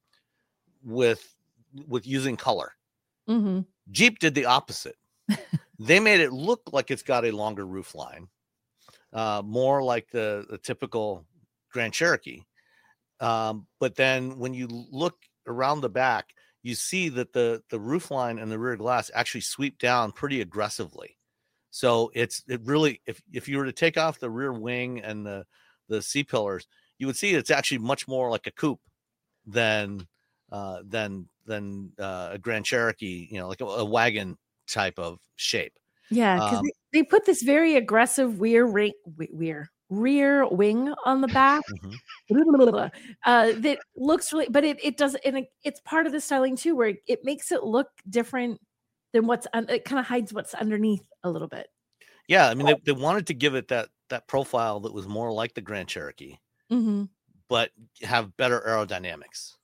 with with using color. Mm-hmm. Jeep did the opposite. They made it look like it's got a longer roof line, uh, more like the, the typical Grand Cherokee. Um, but then when you look around the back, you see that the, the roof line and the rear glass actually sweep down pretty aggressively. So it's it really, if, if you were to take off the rear wing and the, the C-pillars, you would see it's actually much more like a coupe than uh, than than uh, a Grand Cherokee, you know, like a, a wagon type of shape. Yeah, because um, they, they put this very aggressive rear ring, rear rear wing on the back. Mm-hmm. uh, that looks really, but it it does, and it, it's part of the styling too, where it, it makes it look different than what's un, it kind of hides what's underneath a little bit. Yeah, I mean, they, they wanted to give it that that profile that was more like the Grand Cherokee, mm-hmm. but have better aerodynamics.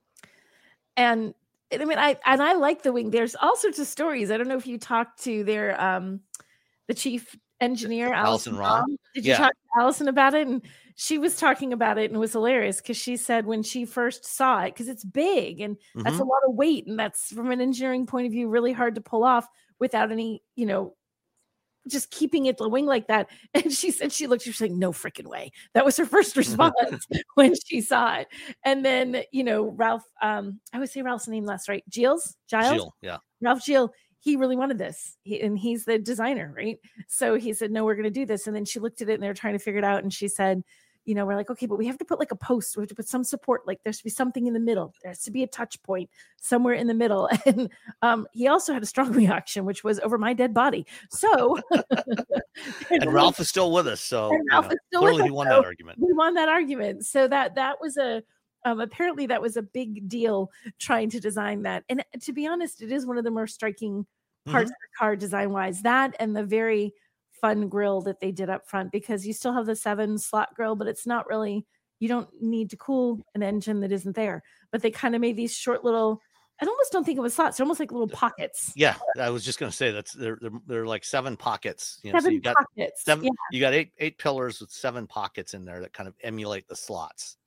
And I mean, I and I like the wing. There's all sorts of stories. I don't know if you talked to their um the chief engineer, Allison, Allison Ron. Did you yeah. talk to Allison about it? And she was talking about it, and it was hilarious because she said when she first saw it, because it's big and mm-hmm. that's a lot of weight, and that's from an engineering point of view really hard to pull off without any, you know, just keeping it the wing like that. And she said she looked, she was like, no freaking way. That was her first response when she saw it. And then, you know, Ralph, um, I would say Ralph's name last, right? Giles? Giles? Gilles, yeah. Ralph Gilles, he really wanted this. He, and he's the designer, right? So he said, no, we're going to do this. And then she looked at it and they were trying to figure it out. And she said, you know, we're like, okay, but we have to put like a post. We have to put some support. Like there should be something in the middle. There has to be a touch point somewhere in the middle. And um, he also had a strong reaction, which was over my dead body. So, and, and Ralph is still with us. So you know, clearly he won so that argument. We won that argument. So that that was a um, apparently that was a big deal trying to design that. And to be honest, it is one of the more striking parts mm-hmm. of the car design wise. That and the very fun grill that they did up front, because you still have the seven slot grill, but it's not really, you don't need to cool an engine that isn't there. But they kind of made these short little, I almost don't think it was slots. They're almost like little pockets. Yeah, I was just going to say that's they're, they're they're like seven pockets. You know, seven so you got pockets. Seven, yeah. You got eight eight pillars with seven pockets in there that kind of emulate the slots.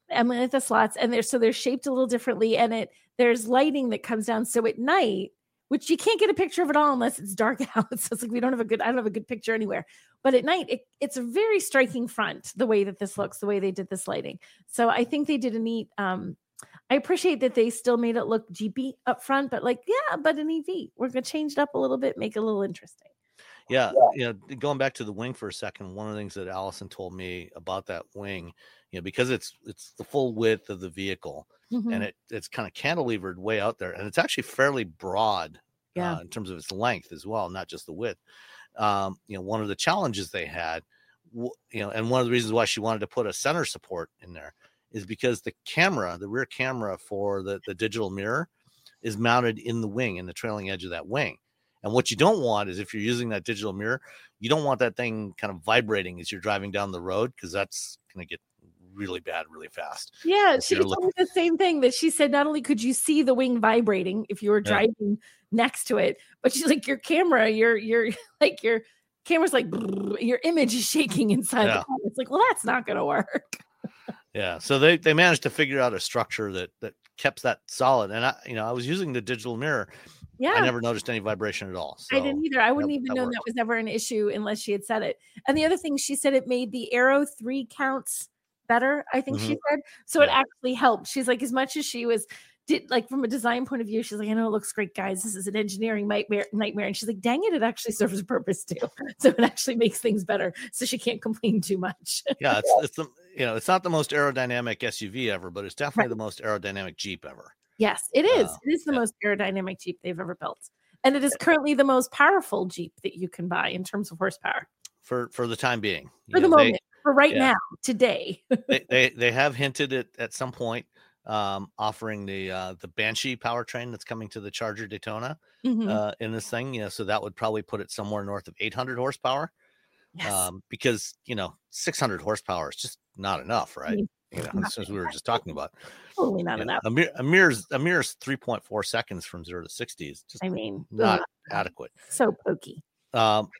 amethyst slots, and they're so they're shaped a little differently, and it there's lighting that comes down. So at night, which you can't get a picture of at all unless it's dark out. So it's like we don't have a good, I don't have a good picture anywhere. But at night, it, it's a very striking front, the way that this looks, the way they did this lighting. So I think they did a neat, um, I appreciate that they still made it look Jeepy up front, but like, yeah, but an E V. We're going to change it up a little bit, make it a little interesting. Yeah, you know, going back to the wing for a second, one of the things that Allison told me about that wing, you know, because it's it's the full width of the vehicle, Mhm. and it it's kind of cantilevered way out there, and it's actually fairly broad Yeah. uh, in terms of its length as well, not just the width. Um, you know, one of the challenges they had, w- you know, and one of the reasons why she wanted to put a center support in there is because the camera, the rear camera for the the digital mirror, is mounted in the wing, in the trailing edge of that wing. And what you don't want is, if you're using that digital mirror, you don't want that thing kind of vibrating as you're driving down the road, because that's going to get really bad really fast. Yeah, If she you're told me the same thing, that she said not only could you see the wing vibrating if you were Yeah. driving next to it, but she's like, your camera, your your like your camera's like brrr, your image is shaking inside Yeah. the car. It's like, well, that's not gonna work. Yeah, so they they managed to figure out a structure that that kept that solid. And I, you know, I was using the digital mirror. Yeah, I never noticed any vibration at all. So I didn't either. I wouldn't that- even that know worked. that was ever an issue unless she had said it. And the other thing, she said it made the arrow three counts better, I think she said. So it Yeah. actually helped. She's like, as much as she was did like from a design point of view, she's like, I know it looks great, guys. This is an engineering nightmare nightmare. And she's like, dang it, it actually serves a purpose too. So it actually makes things better. So she can't complain too much. Yeah, it's it's the you know, it's not the most aerodynamic S U V ever, but it's definitely the most aerodynamic Jeep ever. Yes, it is. Uh, It is the yeah. most aerodynamic Jeep they've ever built. And it is currently the most powerful Jeep that you can buy in terms of horsepower For for the time being. You for the know, they- moment, for right yeah. now, today. they, they they have hinted at at some point um offering the uh the Banshee powertrain that's coming to the Charger Daytona Mhm. uh in this thing. You know, so that would probably put it somewhere north of eight hundred horsepower. Yes. Um because, you know, six hundred horsepower is just not enough, right? mean, You know, not as we were just talking about. Totally not You know, enough. a mere a mere's a mere's three point four seconds from zero to sixty is just I mean, not ugh, adequate. so pokey. Um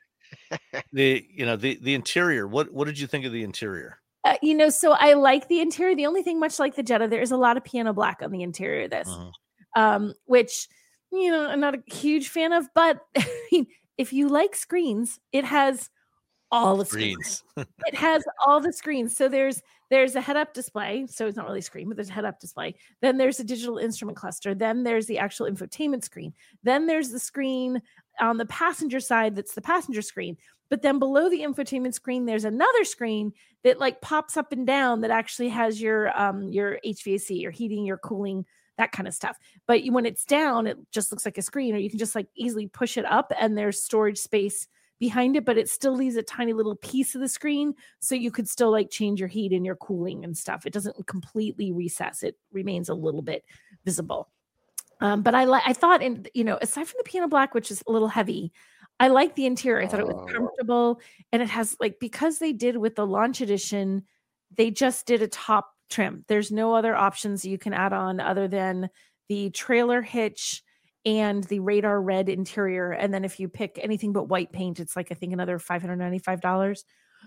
the you know the the interior, what what did you think of the interior? Uh, you know, so I like the interior. The only thing, much like the Jetta, there is a lot of piano black on the interior of this, Mhm. um, which, you know, I'm not a huge fan of. But I mean, if you like screens, it has all the screens. Greens. It has all the screens. So there's there's a head-up display. So it's not really a screen, but there's a head-up display. Then there's a digital instrument cluster. Then there's the actual infotainment screen. Then there's the screen on the passenger side that's the passenger screen. But then below the infotainment screen, there's another screen that like pops up and down that actually has your um your H V A C, your heating, your cooling, that kind of stuff. But you- when it's down, it just looks like a screen, or you can just like easily push it up and there's storage space behind it, but it still leaves a tiny little piece of the screen. So you could still like change your heat and your cooling and stuff. It doesn't completely recess. It remains a little bit visible. Um, but I like, I thought, in you know, aside from the piano black, which is a little heavy, I like the interior. I thought it was Oh. comfortable, and it has like, because they did with the launch edition, they just did a top trim. There's no other options you can add on other than the trailer hitch and the radar red interior. And then if you pick anything but white paint, it's like, I think another five hundred ninety-five dollars.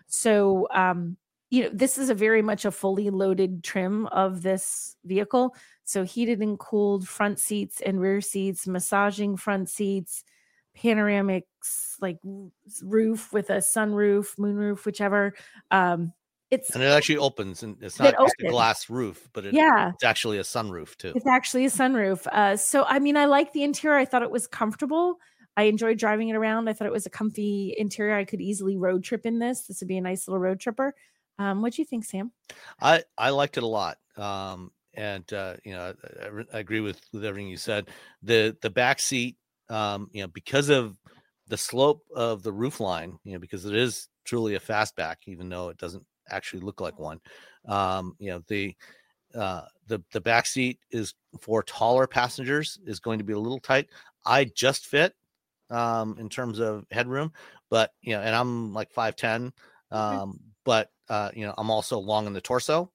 So, um, you know, this is a very much a fully loaded trim of this vehicle. So heated and cooled front seats and rear seats, massaging front seats, panoramic s- like r- roof with a sunroof, moonroof, whichever. Um, it's And it actually opens, and it's It not just a opens. glass roof, but it, yeah, it's actually a sunroof too. it's actually a sunroof. Uh, so I mean, I like the interior. I thought it was comfortable. I enjoyed driving it around. I thought it was a comfy interior. I could easily road trip in this. This would be a nice little road tripper. Um, what do you think, Sam? I I liked it a lot. Um, and uh, you know, I, I re- I agree with with everything you said. The the back seat, um, you know, because of the slope of the roof line, you know, because it is truly a fastback, even though it doesn't actually look like one. Um, you know, the uh, the the back seat is for taller passengers is going to be a little tight. I just fit um, in terms of headroom, but you know, and I'm like five ten. Um, but uh, you know, I'm also long in the torso.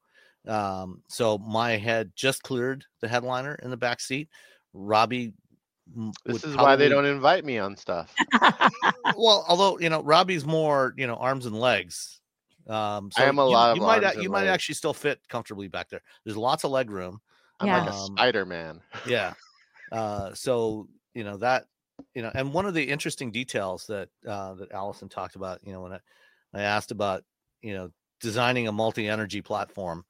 Um, so my head just cleared the headliner in the back seat. Robbie, mm, This would is why they probably- don't invite me on stuff. Well, although you know, Robbie's more you know arms and legs. Um, so I am a you, lot of you might arms you and might legs. actually still fit comfortably back there. There's lots of leg room. I'm Yeah. like a Um, Spider-Man. Yeah. Uh, so you know that you know, and one of the interesting details that uh, that Allison talked about, you know, when I, I asked about you know designing a multi-energy platform,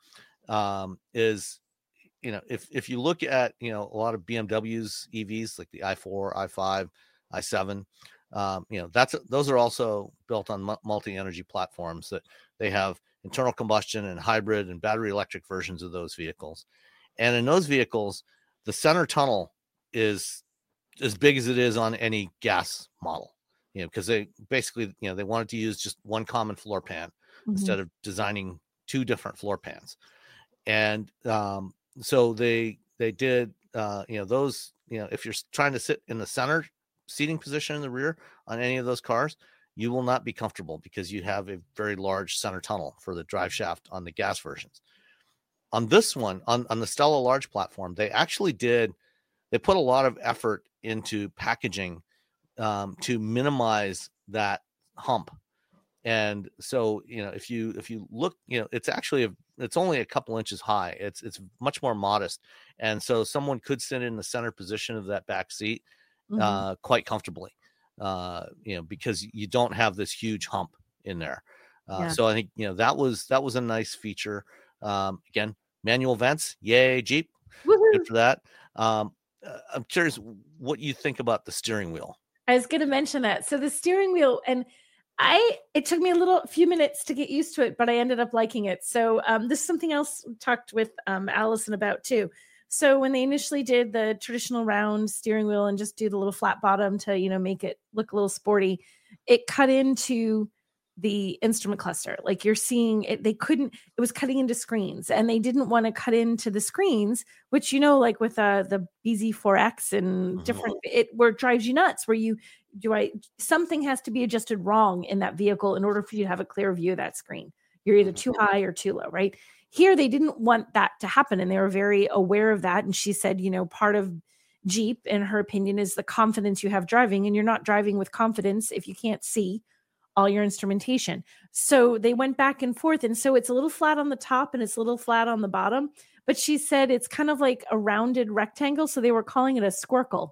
um, is you know if if you look at you know a lot of B M W's E Vs like the i four, i five, i seven, um, you know that's those are also built on mu- multi-energy platforms that they have internal combustion and hybrid and battery electric versions of those vehicles. And in those vehicles, the center tunnel is as big as it is on any gas model, you know, because they basically, you know, they wanted to use just one common floor pan Mhm. instead of designing two different floor pans. And um, so they they did, uh, you know, those, you know, if you're trying to sit in the center seating position in the rear on any of those cars, you will not be comfortable because you have a very large center tunnel for the drive shaft on the gas versions. On this one, on, on the Stella Large platform, they actually did, they put a lot of effort into packaging um, to minimize that hump. And so, you know, if you, if you look, you know, it's actually, a, it's only a couple inches high. It's, it's much more modest. And so someone could sit in the center position of that back seat Mhm. uh, quite comfortably, uh, you know, because you don't have this huge hump in there. Uh, Yeah. So I think, you know, that was, that was a nice feature. Um, again, manual vents, yay, Jeep, Woohoo. good for that. Um, uh, I'm curious what you think about the steering wheel. I was going to mention that. So the steering wheel, and I, it took me a little few minutes to get used to it, but I ended up liking it. So um, this is something else we talked with um, Allison about too. So when they initially did the traditional round steering wheel and just do the little flat bottom to, you know, make it look a little sporty, it cut into the instrument cluster. Like you're seeing it, they couldn't, it was cutting into screens, and they didn't want to cut into the screens, which, you know, like with uh, the B Z four X and Mhm. different, it where it drives you nuts, where you, do I, something has to be adjusted wrong in that vehicle in order for you to have a clear view of that screen. You're either too high or too low, right? Here, they didn't want that to happen, and they were very aware of that. And she said, you know, part of Jeep, in her opinion, is the confidence you have driving, and you're not driving with confidence if you can't see all your instrumentation. So they went back and forth. And so it's a little flat on the top and it's a little flat on the bottom. But she said it's kind of like a rounded rectangle. So they were calling it a squircle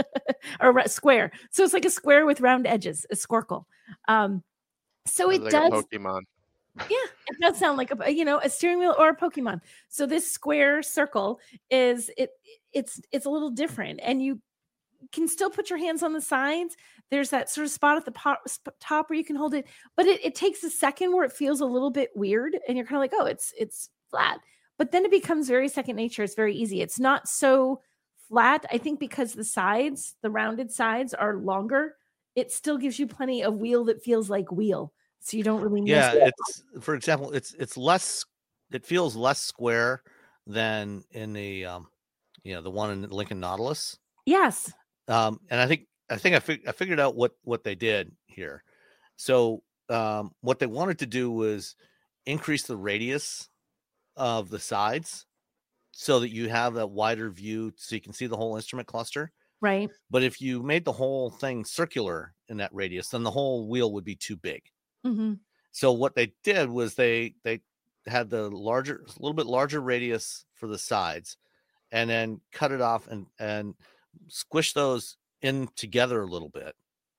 or a square. So it's like a square with round edges, a squircle. Um, so Sounds it like does. a Pokemon. Yeah, it does sound like a, you know, a steering wheel or a Pokemon. So this square circle is it it's it's a little different, and you can still put your hands on the sides. There's that sort of spot at the po- sp- top where you can hold it, but it, it takes a second where it feels a little bit weird, and you're kind of like, oh, it's it's flat. But then it becomes very second nature. It's very easy. It's not so flat. I think because the sides, the rounded sides, are longer, it still gives you plenty of wheel that feels like wheel, so you don't really miss Yeah, it. it's, for example, it's it's less, it feels less square than in the um, you know, the one in Lincoln Nautilus. Yes. Um, and I think I think I, fig- I figured out what what they did here. So um, what they wanted to do was increase the radius of the sides so that you have that wider view, so you can see the whole instrument cluster. Right. But if you made the whole thing circular in that radius, then the whole wheel would be too big. Mm-hmm. So what they did was they they had the larger, a little bit larger radius for the sides, and then cut it off and and squish those in together a little bit,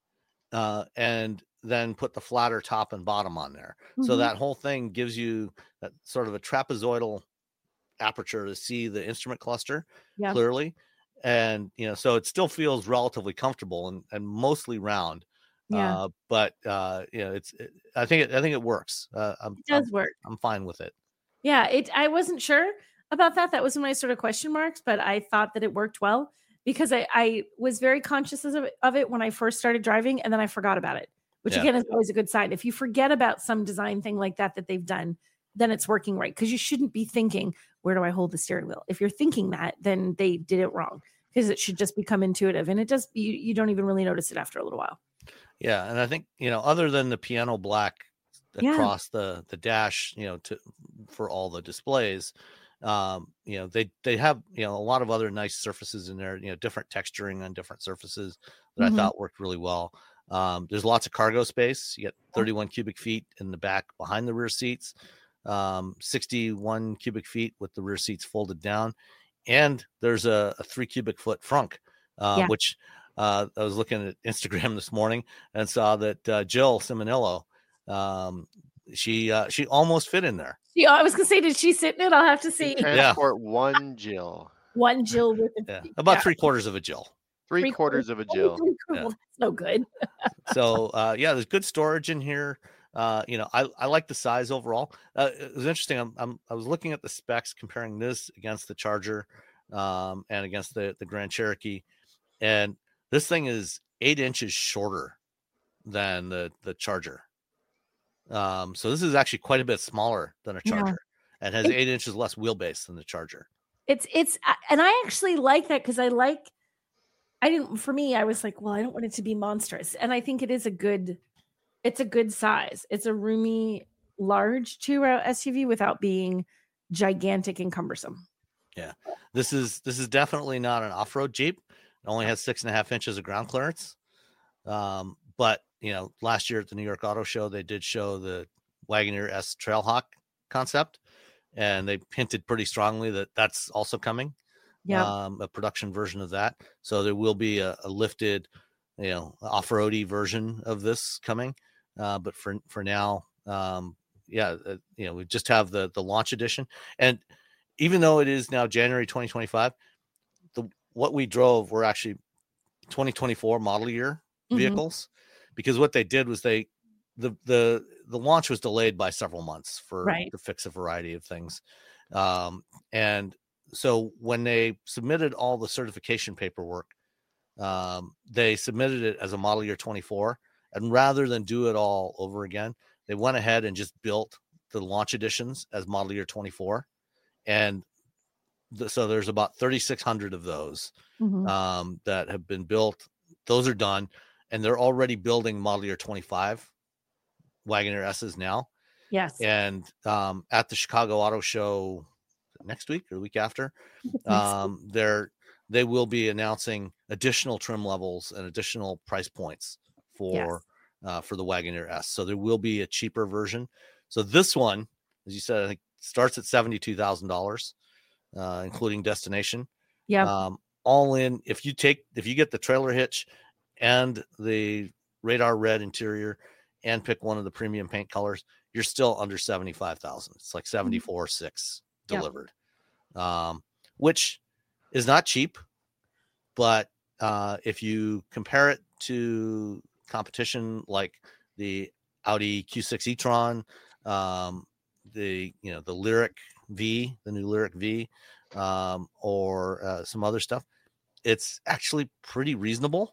uh, and then put the flatter top and bottom on there. So Mhm. that whole thing gives you that sort of a trapezoidal aperture to see the instrument cluster Yeah. clearly. And, you know, so it still feels relatively comfortable and, and mostly round. Yeah. Uh, but, uh, you know, it's, it, I think it, I think it works. Uh, I'm, It does I'm, work. I'm fine with it. Yeah, it. I wasn't sure about that. That was my sort of question marks, but I thought that it worked well because I, I was very conscious of it, of it when I first started driving, and then I forgot about it, which Yeah. again is always a good sign. If you forget about some design thing like that that they've done, then it's working right, because you shouldn't be thinking, where do I hold the steering wheel? If you're thinking that, then they did it wrong, because it should just become intuitive, and it does. You, you don't even really notice it after a little while. Yeah. And I think, you know, other than the piano black Yeah. across the, the dash, you know, to, for all the displays, um, you know, they, they have, you know, a lot of other nice surfaces in there, you know, different texturing on different surfaces that Mhm. I thought worked really well. Um, there's lots of cargo space. You get thirty-one cubic feet in the back behind the rear seats, um, sixty-one cubic feet with the rear seats folded down. And there's a, a three cubic foot frunk, uh, Yeah. which uh, I was looking at Instagram this morning and saw that uh, Jill Simonillo, um, she uh, she almost fit in there. Yeah, I was gonna say, did she sit in it? I'll have to see. Transport one Jill. One Jill with a, Yeah, about yeah. three quarters of a Jill. Three, Three quarters of a Oh, Jill. three quarters. Yeah. Well, that's no good. So uh, yeah, there's good storage in here. Uh, you know, I, I like the size overall. Uh, it was interesting. I'm, I'm I was looking at the specs, comparing this against the Charger, um, and against the the Grand Cherokee, and this thing is eight inches shorter than the the Charger. Um, so this is actually quite a bit smaller than a Charger, yeah. and has it, eight inches less wheelbase than the Charger. It's it's and I actually like that because I like. I didn't. For me, I was like, well, I don't want it to be monstrous, and I think it is a good. It's a good size. It's a roomy, large two-row S U V without being gigantic and cumbersome. Yeah, this is this is definitely not an off-road Jeep. It only has six and a half inches of ground clearance. Um, but you know, last year at the New York Auto Show, they did show the Wagoneer S Trailhawk concept, and they hinted pretty strongly that that's also coming. Yeah, um, a production version of that. So there will be a, a lifted, you know, off-roady version of this coming. Uh, but for for now, um, yeah, uh, you know, we just have the the launch edition, and even though it is now January twenty twenty-five, the what we drove were actually twenty twenty-four model year vehicles, mm-hmm. because what they did was they the the the launch was delayed by several months for right. to fix a variety of things, um, and so when they submitted all the certification paperwork, um, they submitted it as a model year twenty-four, and rather than do it all over again, they went ahead and just built the launch editions as model year twenty-four, and th- so there's about thirty-six hundred of those, mm-hmm. um, that have been built. Those are done, and they're already building model year twenty-five Wagoneer S's now. Yes, and um, at the Chicago Auto Show next week or the week after, um, they're they will be announcing additional trim levels and additional price points for yes. uh, for the Wagoneer S. So there will be a cheaper version. So this one, as you said, I think starts at seventy-two thousand dollars, uh, including destination. Yeah. Um, all in, if you take if you get the trailer hitch and the radar red interior and pick one of the premium paint colors, you're still under seventy-five thousand. It's like seventy-four mm-hmm. six delivered, yeah. um, which is not cheap, but uh, if you compare it to competition like the Audi Q six e-tron, um, the you know the Lyric V, the new Lyric V, um, or uh, some other stuff, it's actually pretty reasonable.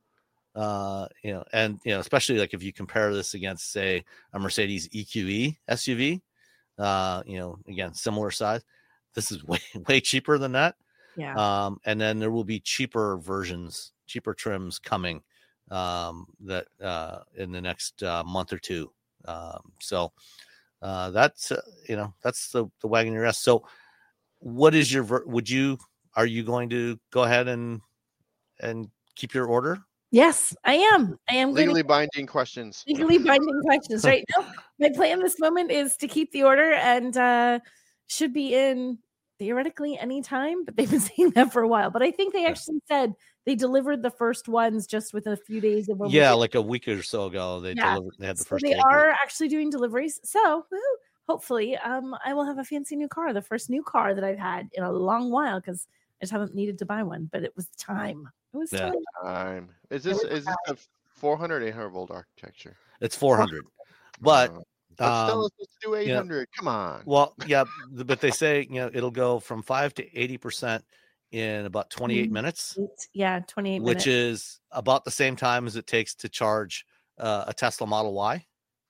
Uh, you know, and you know, especially like if you compare this against, say, a Mercedes E Q E S U V, uh, you know, again, similar size. This is way way cheaper than that. Yeah. Um, and then there will be cheaper versions, cheaper trims coming, um, that uh, in the next uh, month or two. Um, so uh, that's uh, you know that's the the Wagoneer S. So, what is your? Ver- would you? Are you going to go ahead and and keep your order? Yes, I am. I am legally gonna, binding questions. Legally binding questions, right? No, my plan this moment is to keep the order and uh, should be in theoretically anytime, but they've been saying that for a while. But I think they actually yeah. said they delivered the first ones just within a few days of when yeah, like a week or so ago. They yeah. delivered. They had the so first. They are actually doing deliveries. So woo, hopefully, um, I will have a fancy new car, the first new car that I've had in a long while, because I just haven't needed to buy one. But it was time. It was yeah. time. time. Is this is this a four hundred, eight hundred volt architecture? It's four hundred, but. Uh, But still, um, let's do eight hundred. You know, come on. Well, yeah, but they say, you know, it'll go from five to eighty percent in about twenty-eight mm-hmm. minutes. Yeah, twenty-eight which minutes. is about the same time as it takes to charge uh, a Tesla Model Y.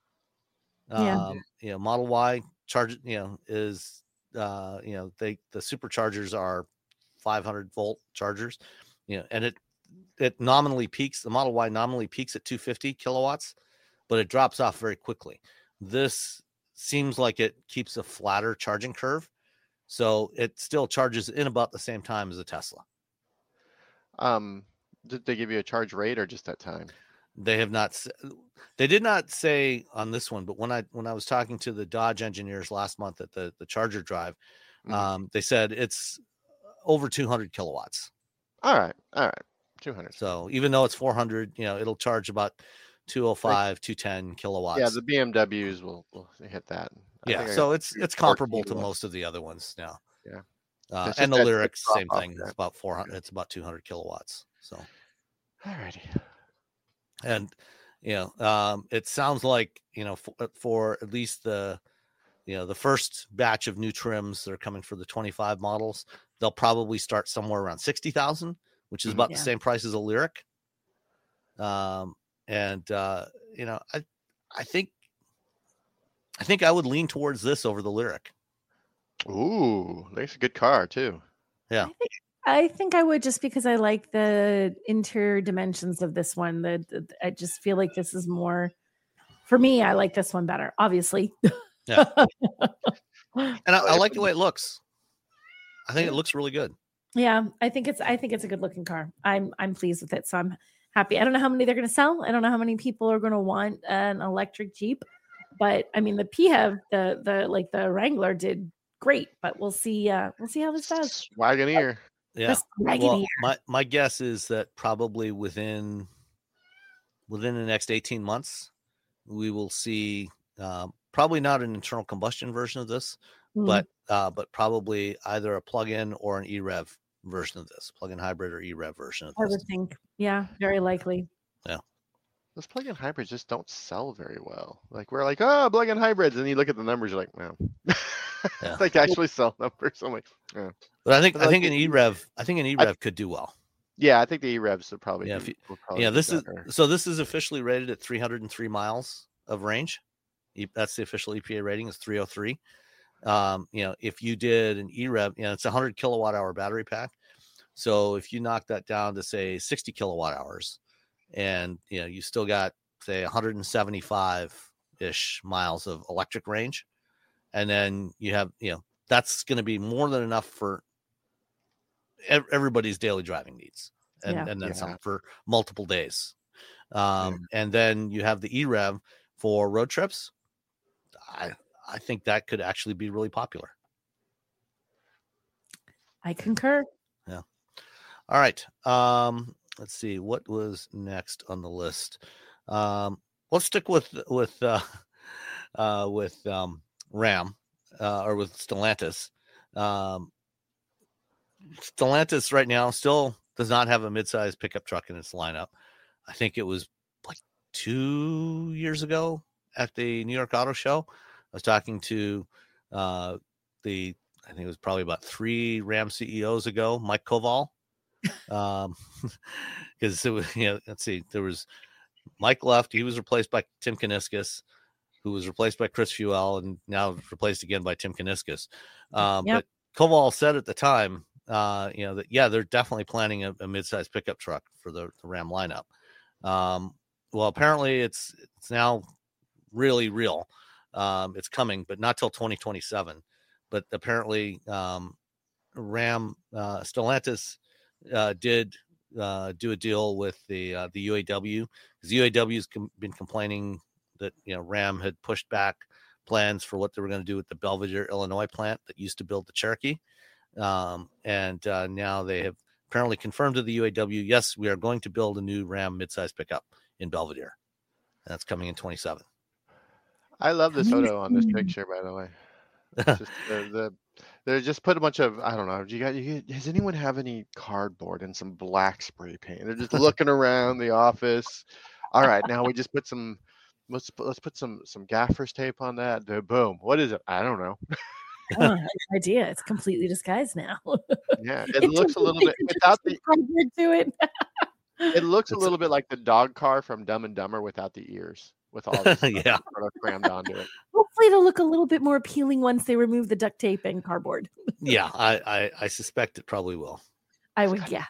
Um, yeah. You know, Model Y charge, you know, is, uh, you know, they, the superchargers are five hundred volt chargers, you know, and it, it nominally peaks, the Model Y nominally peaks at two hundred fifty kilowatts, but it drops off very quickly. This seems like it keeps a flatter charging curve, so it still charges in about the same time as a Tesla. Um, did they give you a charge rate or just that time? they have not. s- They did not say on this one, but when I when I was talking to the Dodge engineers last month at the the Charger Drive, Mhm. um, they said it's over two hundred kilowatts. All right, all right, two hundred. So even though it's four hundred, you know, it'll charge about two oh five, two ten kilowatts. Yeah, the B M Ws will will hit that. I Yeah, think I so got it's it's fourteen comparable to watts. most of the other ones now. Yeah. Uh, It's and just the that Lyric, drop same off thing. there. It's about four hundred. It's about two hundred kilowatts. So, All righty. and you know, um, it sounds like you know for, for at least the you know the first batch of new trims that are coming for the twenty-five models, they'll probably start somewhere around sixty thousand, which is Mhm. about Yeah. the same price as a Lyric. Um, and uh, you know, I I think I think I would lean towards this over the Lyric. Ooh, that's a good car too. Yeah. I think I think I would, just because I like the interior dimensions of this one. The, the I just feel like this is more for me. I like this one better, obviously. Yeah. And I, Oh, I yeah, like but- the way it looks. I think it Yeah. looks really good. Yeah, I think it's I think it's a good looking car. I'm I'm pleased with it, so I'm happy. I don't know how many they're going to sell. I don't know how many people are going to want an electric Jeep, but I mean the P H E V, the the like the Wrangler did great, but we'll see. Uh, we'll see how this does. Wagoneer. Yeah. This Well, Wagoneer. my my guess is that probably within within the next eighteen months, we will see uh, probably not an internal combustion version of this, Mm, but uh, but probably either a plug-in or an E-Rev version of this, plug-in hybrid or E-Rev version of I this. would think, yeah, very likely. Those plug-in hybrids just don't sell very well. Like we're like, oh, plug-in hybrids, and you look at the numbers, you're like, wow. Yeah. Like actually sell numbers. I'm like, yeah. But I think But I like think an the- E-Rev I think an E-Rev could do well. Yeah, I think the E-Revs would probably. Yeah, do, if you- would probably Yeah, do this is better. so this is officially rated at three hundred three miles of range. E- That's the official E P A rating is three oh three. Um, you know, if you did an E-Rev, you know, it's a one hundred kilowatt hour battery pack. So if you knock that down to say sixty kilowatt hours, and you know, you still got say one hundred seventy-five ish miles of electric range, and then you have, you know, that's going to be more than enough for ev- everybody's daily driving needs, and Yeah. and then Yeah. some for multiple days. Um, and then you have the E-Rev for road trips. I I think that could actually be really popular. I concur. All right. Um, let's see what was next on the list. Um, let's stick with with uh, uh, with um, Ram uh, or with Stellantis. Um, Stellantis right now still does not have a midsize pickup truck in its lineup. I think it was like two years ago at the New York Auto Show. I was talking to uh, the, I think it was probably about three Ram C E Os ago, Mike Koval. Um, because it was, you know, let's see, there was Mike left. He was replaced by Tim Kuniskis, who was replaced by Chris Fuel, and now replaced again by Tim Kuniskis. Um, Yep. But Koval said at the time, uh, you know, that yeah, they're definitely planning a, a mid-size pickup truck for the, the Ram lineup. Um, well, apparently it's it's now really real. Um, it's coming, but not till twenty twenty-seven. But apparently, um, Ram uh, Stellantis uh, did uh, do a deal with the uh, the U A W, because the U A W has com- been complaining that, you know, Ram had pushed back plans for what they were going to do with the Belvidere, Illinois plant that used to build the Cherokee, um, and uh, now they have apparently confirmed to the U A W, yes, we are going to build a new Ram midsize pickup in Belvidere, and that's coming in twenty-seven. I love this Amazing. photo on this picture, by the way. It's just the, the they just put a bunch of, I don't know. Do you got you does anyone have any cardboard and some black spray paint? They're just looking around the office. All right, now we just put some let's put- let's put some some gaffer's tape on that. The boom. What is it? I don't know. Oh, I have no idea. It's completely disguised now. Yeah, it looks a little bit without the to it. it looks a It's- little bit like the dog car from Dumb and Dumber without the ears, with all this stuff Yeah. sort of crammed onto it. Hopefully, it'll look a little bit more appealing once they remove the duct tape and cardboard. Yeah, I, I I suspect it probably will. I would, yeah.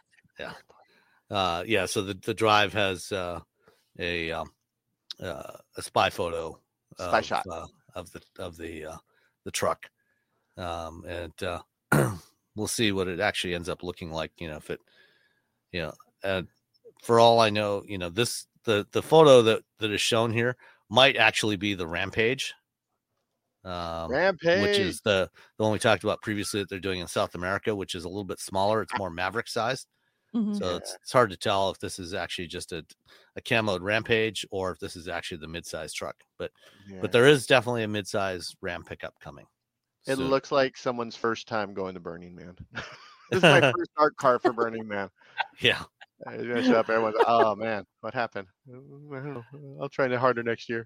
Uh, yeah, so the, the drive has uh, a um, uh, a spy photo Spy of, shot. uh, of the of the uh, the truck, um, and uh, we'll see what it actually ends up looking like. You know, if it, you know, uh, for all I know, you know, this the the photo that that is shown here might actually be the Rampage. Um, Rampage, which is the the one we talked about previously that they're doing in South America, which is a little bit smaller. It's more Maverick sized, Mhm. so Yeah. it's it's hard to tell if this is actually just a a camoed Rampage or if this is actually the mid-size truck. But yeah. but there is definitely a mid-size Ram pickup coming. It soon. looks like someone's first time going to Burning Man. This is my first art car for Burning Man. Yeah. It's gonna show up. Everyone's, oh man, what happened? I don't know. I'll try it harder next year.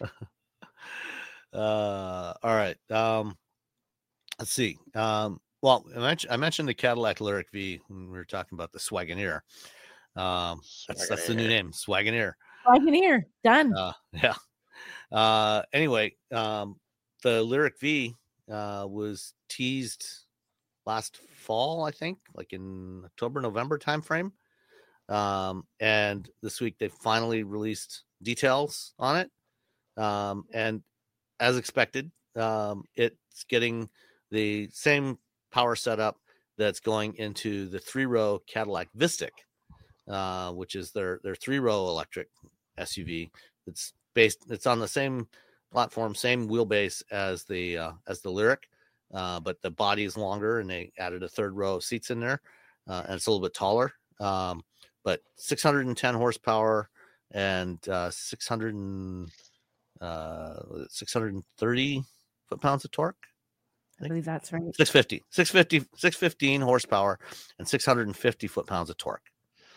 Uh, all right. Um, let's see. Um, well, I mentioned, I mentioned the Cadillac Lyric V when we were talking about the Swagoneer. Um, that's, that's the new Swagoneer. name, Swagoneer. Wagoneer, done. Uh, yeah. Uh, anyway, um, the Lyric V uh, was teased last fall, I think, like in October, November timeframe. Um, and this week they finally released details on it. Um, and as expected, um, it's getting the same power setup that's going into the three-row Cadillac Vistic, uh, which is their their three-row electric S U V. It's based. It's on the same platform, same wheelbase as the uh, as the Lyric, uh, but the body is longer, and they added a third row of seats in there, uh, and it's a little bit taller. Um, but six hundred ten horsepower and uh, six hundred and uh six hundred thirty foot-pounds of torque. I believe that's right. six fifty, six fifty, six fifteen horsepower and six hundred fifty foot-pounds of torque.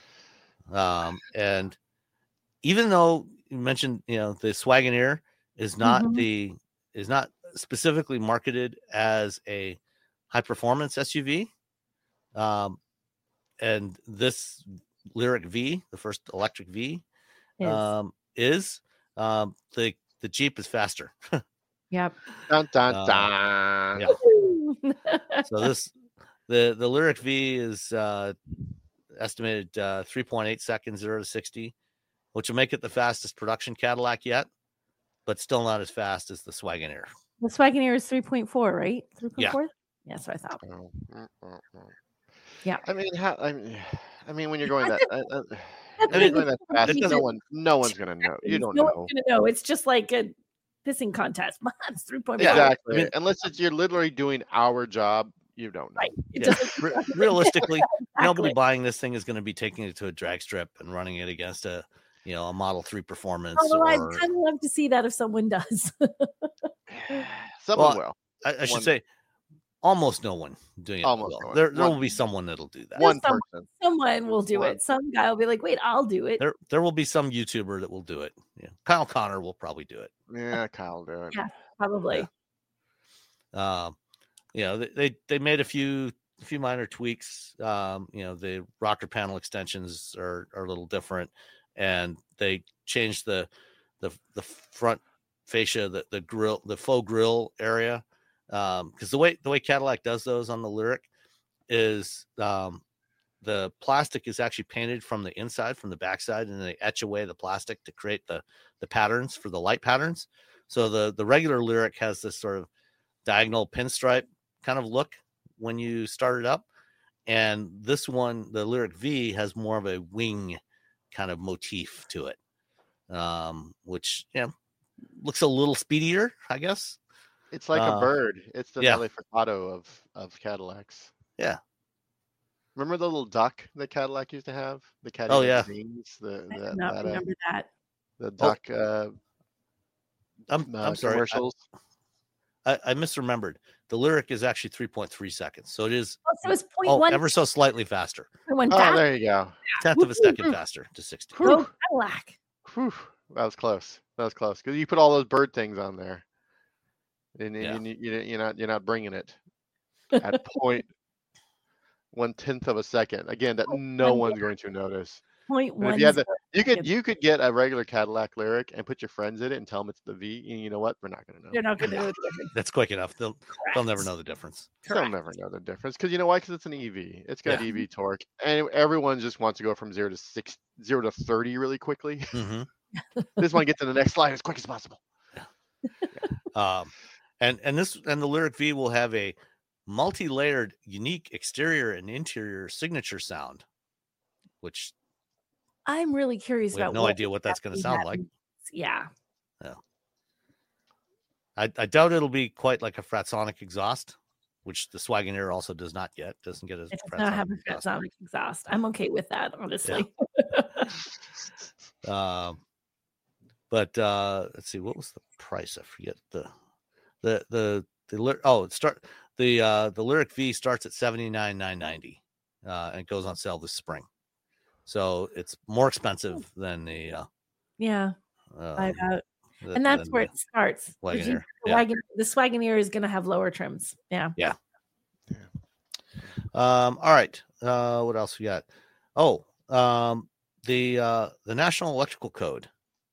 Um, and even though you mentioned, you know, the Swagoneer is not Mhm. the is not specifically marketed as a high performance S U V, um, and this Lyric V, the first electric V, Is. um, is um, the the Jeep is faster. Yep. Dun dun Uh, dun. yeah. So this the the Lyric V is uh, estimated uh, three point eight seconds zero to sixty, which will make it the fastest production Cadillac yet, but still not as fast as the Swagoneer. The Swagoneer is three point four, right? three point four? Yeah, that's what I thought. Oh, mm, mm, mm. Yeah. I mean, how? I mean, I mean, when you're going That's that, uh, uh, That's when I you're mean, going that fast, it no doesn't- one, no one's gonna know. You don't no know. one's gonna know. It's just like a pissing contest. It's three point four. Yeah. Exactly. I mean- Unless it's you're literally doing our job, you don't know. Right. It Yeah. doesn't Re- realistically, nobody exactly. buying this thing is going to be taking it to a drag strip and running it against a, you know, a Model three Performance. Although I'd or kind of love to see that if someone does. Someone Well, will. I, I should one- say, almost no one doing it. Almost will. no one. There, there One- will be someone that'll do that. One someone- person. Someone will do Well, it. Some guy will be like, wait, I'll do it. There, there will be some YouTuber that will do it. Yeah. Kyle Connor will probably do it. Yeah, Kyle do it. Yeah. Probably. Yeah. Um, you know, they, they they made a few a few minor tweaks. Um, you know, the rocker panel extensions are, are a little different, and they changed the the the front fascia, the the grill, the faux grill area. Um, because the way the way Cadillac does those on the Lyric is um the plastic is actually painted from the inside, from the backside, and they etch away the plastic to create the the patterns for the light patterns. So the the regular Lyric has this sort of diagonal pinstripe kind of look when you start it up, and this one, the Lyric V, has more of a wing kind of motif to it, um, which yeah looks a little speedier, I guess. It's like Uh, a bird. It's the yeah. Nelly Furtado of of Cadillacs. Yeah. Remember the little duck that Cadillac used to have? The Cadillac Oh, yeah. Wings, the I the, do not that, uh, remember that. the duck uh, I'm, uh, I'm sorry, I, commercials. I, I misremembered. The Lyric is actually three point three seconds, so it is Oh, so it's point oh, one. ever so slightly faster, one Oh, fast. there you go. tenth of a second faster to sixty. Go Cadillac. Whew, that was close. That was close because you put all those bird things on there, and, and Yeah. you, you, you're not you're not bringing it at point one tenth of a second. Again, that no one- one's going to notice. Point And if one. you had the, you could seconds. you could get a regular Cadillac Lyric and put your friends in it and tell them it's the V. And you know what? We're not going to know. They're not going to know the difference. That's quick enough. They'll they'll never know the difference. They'll Correct. never know the difference because you know why? Because it's an E V. It's got Yeah. E V torque, and everyone just wants to go from zero to six, zero to thirty really quickly. hmm They just want to get to the next slide as quick as possible. Um, and and this and the Lyric V will have a multi-layered, unique exterior and interior signature sound, which I'm really curious We have about no what idea what that's going to sound like. means. Yeah. Yeah. I, I doubt it'll be quite like a Fratsonic exhaust, which the Swagoneer also does not get. Doesn't get a It does not have a exhaust. Fratsonic exhaust. I'm okay with that, honestly. Um, but uh, let's see, what was the price? I forget the the the the oh it start the uh, the Lyric V starts at seventy-nine thousand nine hundred ninety, uh, and it goes on sale this spring. So it's more expensive than the uh, yeah. um, I got the, and that's where it starts. The, Jeep, Wagoneer. the, Yeah. wagon, the Swagoneer is going to have lower trims. Yeah. Yeah. Um, all right. Uh, what else we got? Oh, um, the uh, the National Electrical Code.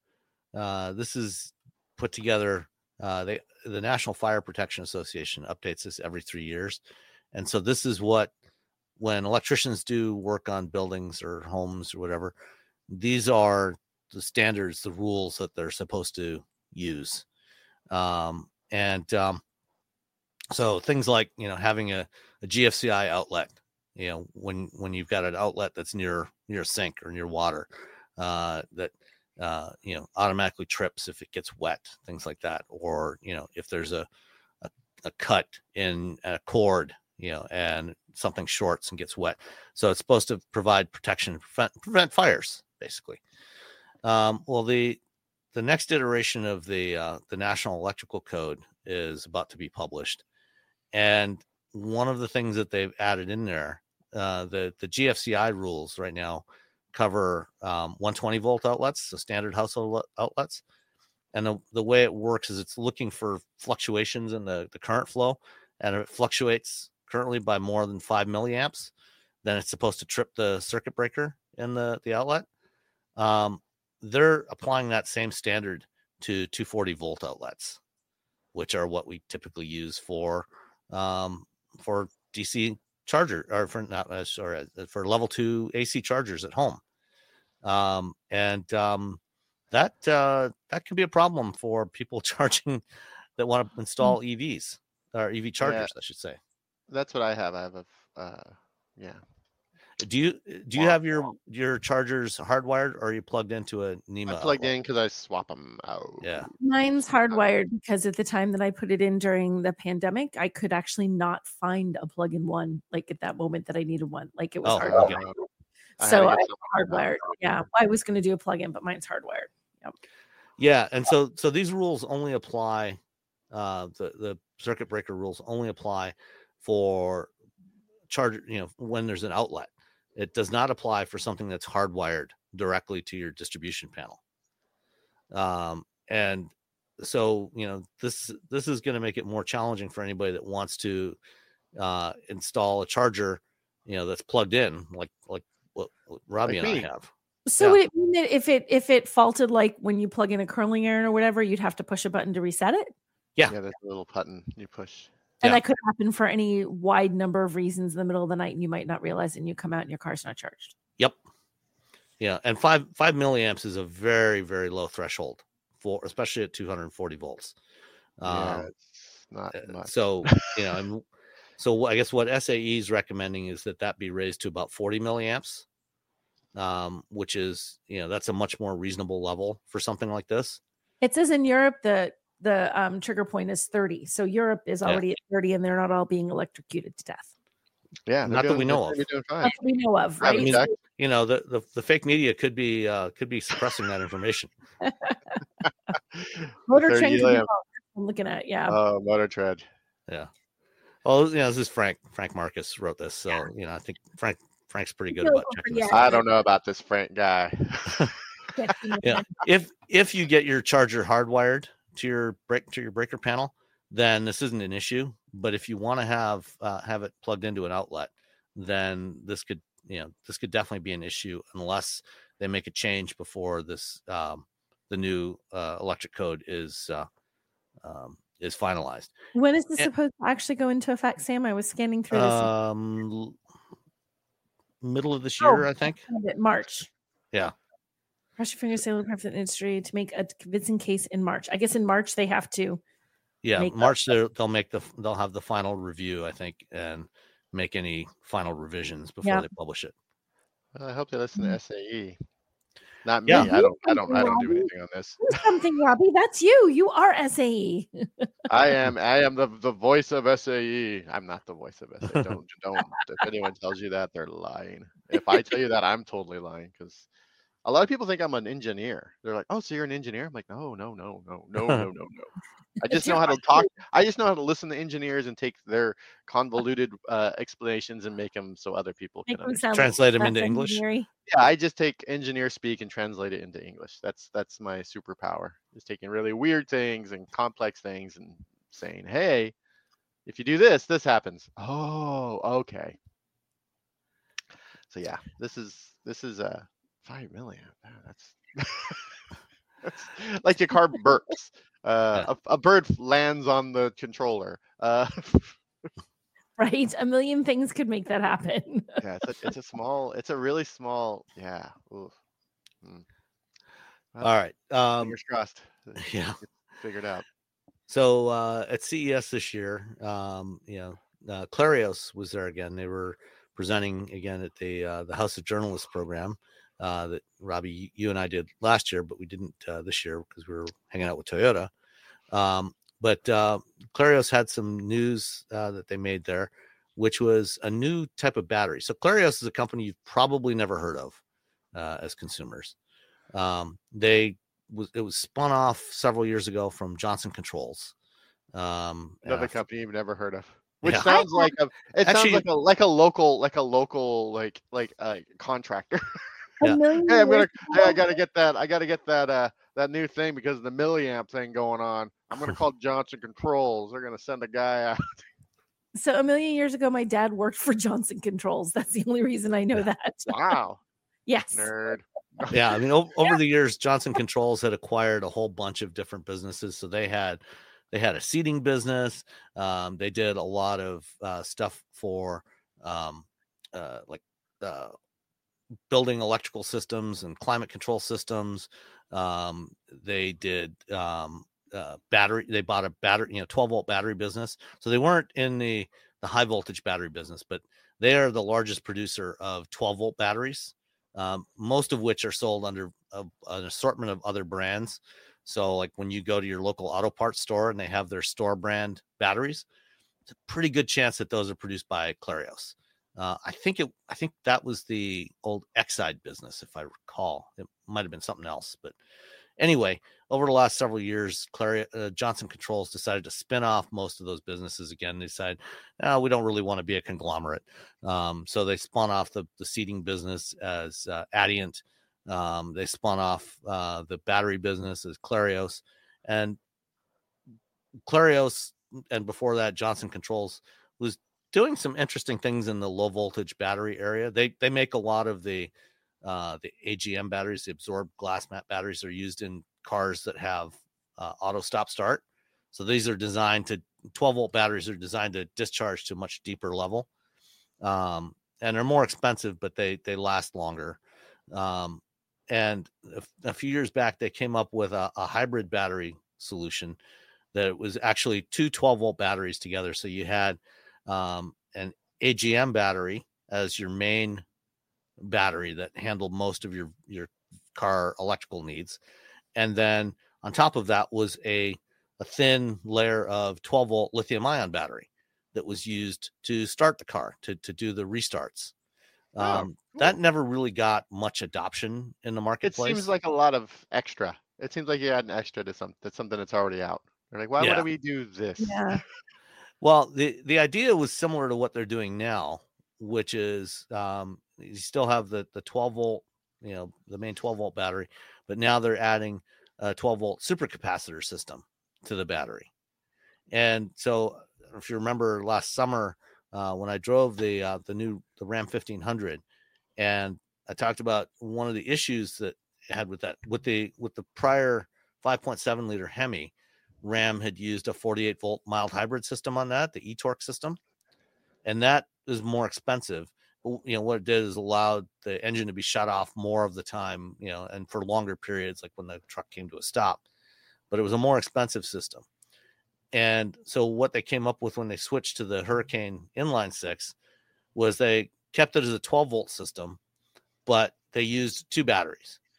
Uh, this is put together. Uh, they the National Fire Protection Association updates this every three years, and so this is what when electricians do work on buildings or homes or whatever, these are the standards, the rules that they're supposed to use, um, and um, so things like you know having a, a G F C I outlet. You know, when when you've got an outlet that's near near a sink or near water, uh, that uh, you know automatically trips if it gets wet, things like that, or you know if there's a a, a cut in a cord, you know, and something shorts and gets wet, so it's supposed to provide protection, prevent, prevent fires, basically. Um, well, the the next iteration of the uh, the National Electrical Code is about to be published, and one of the things that they've added in there. Uh, the the G F C I rules right now cover um, one hundred twenty volt outlets, so standard household outlets, and the, the way it works is it's looking for fluctuations in the, the current flow, and if it fluctuates currently by more than five milliamps, then it's supposed to trip the circuit breaker in the, the outlet. Um, they're applying that same standard to two hundred forty volt outlets, which are what we typically use for um, for D C charger or for not uh, sorry for level two A C chargers at home, um, and um, that uh, that can be a problem for people charging that want to install E Vs or E V chargers, yeah. I should say. That's what I have. I have a uh, yeah. Do you do you wow. have your your chargers hardwired or are you plugged into a NEMA? I plugged outlet? in because I swap them out. Yeah, mine's hardwired because at the time that I put it in during the pandemic, I could actually not find a plug-in one like at that moment that I needed one. Like it was oh, hard. Okay. So I, I hardwired. Yeah, I was going to do a plug-in, but mine's hardwired. Yep. Yeah, and so so these rules only apply. Uh, the the circuit breaker rules only apply for charger. You know, when there's an outlet. It does not apply for something that's hardwired directly to your distribution panel. Um, and so, you know, this this is going to make it more challenging for anybody that wants to uh, install a charger, you know, that's plugged in, like like what, what Robbie like and me. I have. So yeah. Would it mean that if it if it faulted, like when you plug in a curling iron or whatever, you'd have to push a button to reset it? Yeah, yeah, that's a little button you push. And yeah. that could happen for any wide number of reasons in the middle of the night, and you might not realize it, and you come out and your car's not charged. Yep. Yeah, and five five milliamps is a very very low threshold for, especially at two hundred forty volts. Yeah, um, it's not much. So you know, and so I guess what S A E is recommending is that that be raised to about forty milliamps, um, which is you know that's a much more reasonable level for something like this. It says in Europe that the um, trigger point is thirty. So Europe is already yeah. at thirty and they're not all being electrocuted to death. Yeah. Not doing, that we know of. Not that we know of, right? I mean, you know, the, the, the fake media could be uh, could be suppressing that information. Motor Trend. I'm looking at, yeah. Oh, uh, Motor Trend. Yeah. Well, you know, this is Frank. Frank Marcus wrote this. So, yeah. you know, I think Frank Frank's pretty good about checking this. I don't know about this Frank guy. Yeah. If if you get your charger hardwired to your break to your breaker panel, then this isn't an issue. But if you want to have uh, have it plugged into an outlet, then this could you know this could definitely be an issue unless they make a change before this um, the new uh, electric code is uh, um, is finalized. When is this and, supposed to actually go into effect, Sam? I was scanning through this. Um, middle of this year, oh, I think. March. Yeah. Cross your fingers, say the private industry to make a convincing case in March. I guess in March they have to. Yeah, March they'll make the they'll have the final review, I think, and make any final revisions before yeah. they publish it. Well, I hope they listen to S A E. Not me. Yeah. I don't. I Do don't. I don't do Robbie. anything on this. Do something, Robbie. That's you. You are S A E. I am. I am the the voice of S A E. I'm not the voice of S A E. Don't don't. If anyone tells you that, they're lying. If I tell you that, I'm totally lying because a lot of people think I'm an engineer. They're like, "Oh, so you're an engineer?" I'm like, "No, no, no, no, no, no, no, no. I just know how to talk. I just know how to listen to engineers and take their convoluted uh, explanations and make them so other people Make can them understand. sound Translate them less into English. engineering. Yeah, I just take engineer speak and translate it into English. That's that's my superpower. Just taking really weird things and complex things and saying, "Hey, if you do this, this happens." Oh, okay. So yeah, this is this is uh five million. Wow, that's, that's like your car burps. Uh, Yeah. a, a bird lands on the controller. Uh, Right? A million things could make that happen. yeah, it's a, it's a small, it's a really small. Yeah. Oof. Mm. Well, All right. Um, fingers crossed. yeah. Get figured out. So uh, at C E S this year, um, you know, uh, Clarios was there again. They were presenting again at the uh, the House of Journalists program uh, that Robbie, you and I did last year, but we didn't uh, this year because we were hanging out with Toyota. Um, but uh, Clarios had some news uh, that they made there, which was a new type of battery. So Clarios is a company you've probably never heard of uh, as consumers. Um, they was it was spun off several years ago from Johnson Controls. Um, Another uh, company you've never heard of. Which Yeah. sounds like a it Actually- sounds like a like a local like a local like like a uh, contractor. Yeah. A million Hey, I'm gonna years hey, I ago, gotta get that I gotta get that uh that new thing because of the milliamp thing going on. I'm gonna call Johnson Controls. They're gonna send a guy out. So a million years ago, my dad worked for Johnson Controls. That's the only reason I know that. Wow, Yes. nerd. yeah, I mean, o- over the years, Johnson Controls had acquired a whole bunch of different businesses. So they had they had a seating business. Um, they did a lot of uh, stuff for um, uh, like uh, building electrical systems and climate control systems. Um, they did um, uh, battery. They bought a battery, you know, twelve volt battery business. So they weren't in the the high voltage battery business, but they are the largest producer of twelve volt batteries. Um, most of which are sold under a, an assortment of other brands. So like when you go to your local auto parts store and they have their store brand batteries, it's a pretty good chance that those are produced by Clarios. Uh, I think it. I think that was the old Exide business, if I recall. It might have been something else, but anyway, over the last several years, Clarios, uh, Johnson Controls decided to spin off most of those businesses again. They decided, no, we don't really want to be a conglomerate, um, so they spun off the the seating business as uh, Adient. Um, they spun off uh, the battery business as Clarios, and Clarios, and before that, Johnson Controls was doing some interesting things in the low voltage battery area. They they make a lot of the uh, the A G M batteries, the absorbed glass mat batteries, are used in cars that have uh, auto stop start. So these are designed to twelve volt batteries are designed to discharge to a much deeper level, um, and they're more expensive, but they they last longer. Um, and a, a few years back, they came up with a, a hybrid battery solution that was actually two twelve volt batteries together. So you had um, an A G M battery as your main battery that handled most of your, your car electrical needs. And then on top of that was a, a thin layer of twelve volt lithium ion battery that was used to start the car, to, to do the restarts. Oh, Um, cool. That never really got much adoption in the It marketplace. seems like a lot of extra. It seems like you add an extra to some that's something that's already out. They're like, why Yeah. would we do this? Yeah. Well, the, the idea was similar to what they're doing now, which is um, you still have the, the twelve volt, you know, the main twelve volt battery, but now they're adding a twelve volt supercapacitor system to the battery. And so if you remember last summer uh, when I drove the uh, the new the Ram fifteen hundred, and I talked about one of the issues that it had with that with the with the prior five point seven liter Hemi, Ram had used a forty-eight volt mild hybrid system on that, the eTorque system, and that is more expensive. You know, what it did is allowed the engine to be shut off more of the time, you know, and for longer periods, like when the truck came to a stop. But it was a more expensive system. And so what they came up with when they switched to the Hurricane Inline Six was they kept it as a twelve volt system, but they used two batteries.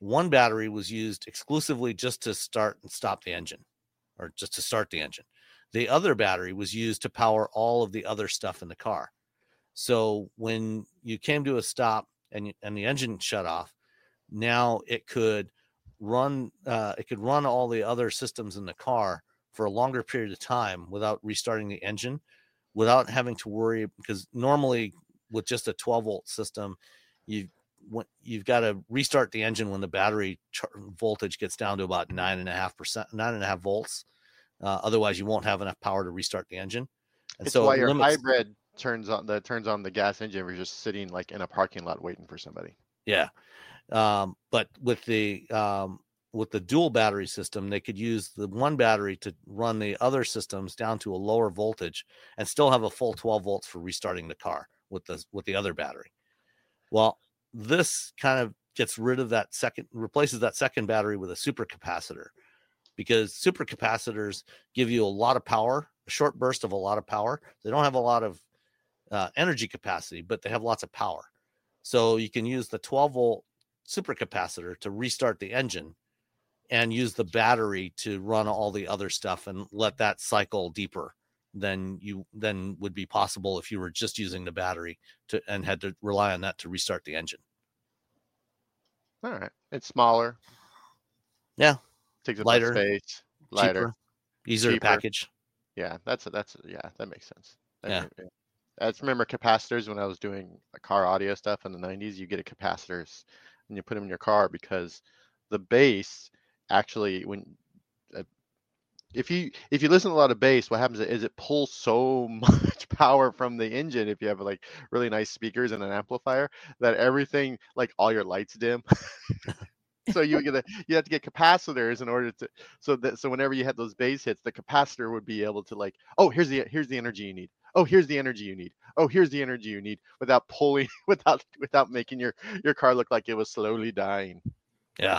one battery was used exclusively just to start and stop the engine, or just to start the engine. The other battery was used to power all of the other stuff in the car. So when you came to a stop and, and the engine shut off, now it could run uh, it could run all the other systems in the car for a longer period of time without restarting the engine, without having to worry, because normally with just a twelve volt system, you you've got to restart the engine when the battery char- voltage gets down to about nine and a half percent, nine and a half volts. Uh, otherwise, you won't have enough power to restart the engine. And it's so why it your limits, hybrid turns on the turns on the gas engine if you're just sitting like in a parking lot waiting for somebody. yeah. Um, but with the um, with the dual battery system, they could use the one battery to run the other systems down to a lower voltage and still have a full twelve volts for restarting the car with the with the other battery. Well, this kind of gets rid of that second, replaces that second battery with a supercapacitor, because supercapacitors give you a lot of power, a short burst of a lot of power. They don't have a lot of uh, energy capacity, but they have lots of power. So you can use the twelve volt supercapacitor to restart the engine and use the battery to run all the other stuff and let that cycle deeper than you than would be possible if you were just using the battery to and had to rely on that to restart the engine. All right. It's smaller. Yeah. Takes up Lighter, less space. Lighter. Cheaper, easier cheaper. to package. Yeah, that's a, that's a, yeah, that makes sense. That Yeah. may- yeah. I just remember capacitors when I was doing car audio stuff in the nineties. You get a capacitors and you put them in your car because the bass actually, when uh, if you if you listen to a lot of bass, what happens is it pulls so much power from the engine if you have like really nice speakers and an amplifier that everything, like all your lights dim. So you get a, you have to get capacitors in order to, so that so whenever you had those bass hits, the capacitor would be able to like, oh, here's the here's the energy you need. Oh, here's the energy you need. Oh, here's the energy you need, without pulling, without without making your your car look like it was slowly dying. Yeah.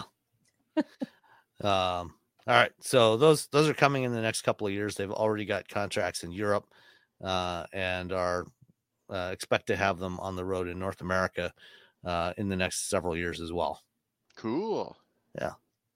um, all right. So those those are coming in the next couple of years. They've already got contracts in Europe, uh, and are uh, expect to have them on the road in North America uh, in the next several years as well. Cool. Yeah.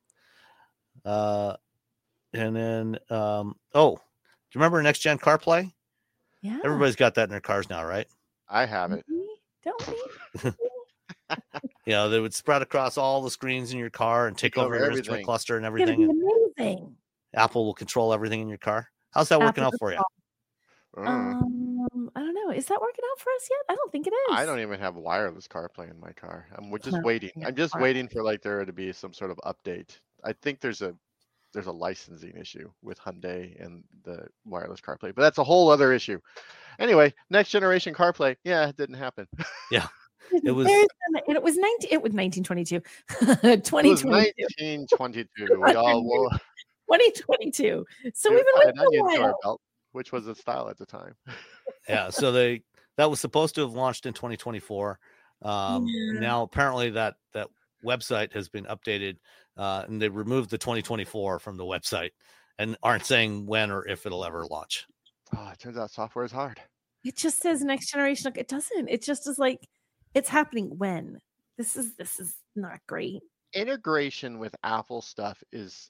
Uh, and then, um, oh, do you remember Next Gen CarPlay? Yeah. Everybody's got that in their cars now, right? I have it. Don't we? Yeah, they would spread across all the screens in your car and take Take over over your everything. instrument cluster and It's gonna everything. be And amazing. Apple will control everything in your car. How's that working Apple out for you? Mm. Um, I don't know. Is that working out for us yet? I don't think it is. I don't even have wireless CarPlay in my car. I'm we're just No, waiting. yeah, I'm just alright. waiting for like there to be some sort of update. I think there's a there's a licensing issue with Hyundai and the wireless CarPlay, but that's a whole other issue. Anyway, next generation CarPlay, yeah, it didn't happen. Yeah, it was. There's an- it was nineteen. It was nineteen twenty-two. It twenty was twenty-two. nineteen twenty-two. We all wore twenty twenty-two. So we we've been had waiting an onion a to our while. belt, which was the style at the time. Yeah, so they that was supposed to have launched in twenty twenty-four. Um, Yeah. Now apparently that that website has been updated, uh, and they removed the twenty twenty-four from the website and aren't saying when or if it'll ever launch. Oh, it turns out software is hard. It just says next generation. Look, it doesn't. It just is like it's happening when. This is this is not great. Integration with Apple stuff is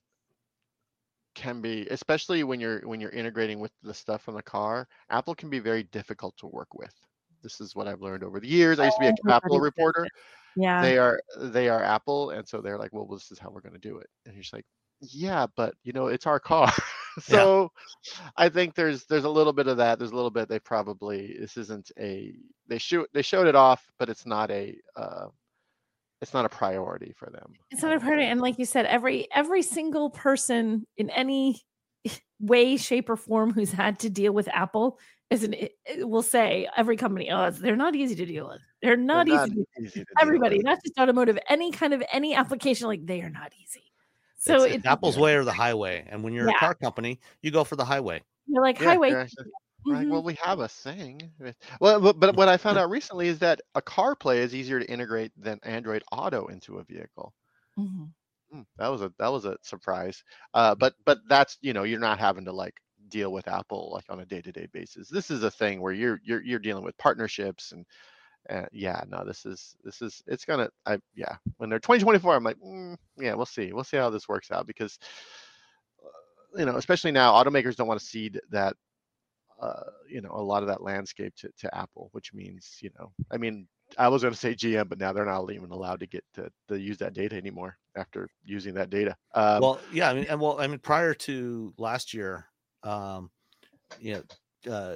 can be, especially when you're when you're integrating with the stuff in the car, Apple can be very difficult to work with. This is what I've learned over the years. I used to be a Everybody Apple says reporter. it. Yeah. They are they are Apple, and so they're like, well, this is how we're going to do it. And you're just like, yeah, but you know, it's our car. So I think there's there's a little bit of that. There's a little bit they probably this isn't a they shoot they showed it off, but it's not a uh, it's not a priority for them. It's not a priority. And like you said, every every single person in any way, shape, or form who's had to deal with Apple is an it, it will say every company, oh, it's- they're not easy to deal with. They're not They're easy not to deal easy with. to deal Everybody, with. not just automotive, any kind of any application, like they are not easy. So it's, it's, it's Apple's way or the highway, and when you're Yeah. a car company, you go for the highway. you're like Yeah, highway. you're actually- Right. Mhm. Well, we have a thing. Well, but, but what I found out recently is that a CarPlay is easier to integrate than Android Auto into a vehicle. Mhm. Hmm, that was a that was a surprise. Uh, but but that's you know you're not having to like deal with Apple like on a day to day basis. This is a thing where you're you're you're dealing with partnerships and Uh, yeah, no, this is this is it's gonna. I yeah, when they're twenty twenty-four, I'm like, mm, yeah, we'll see, we'll see how this works out because uh, you know, especially now, automakers don't want to cede that. Uh, you know, a lot of that landscape to, to Apple, which means, you know, I mean, I was going to say G M, but now they're not even allowed to get to, to use that data anymore after using that data. Um, well, yeah, I mean, and well, I mean, prior to last year, um, you know, uh,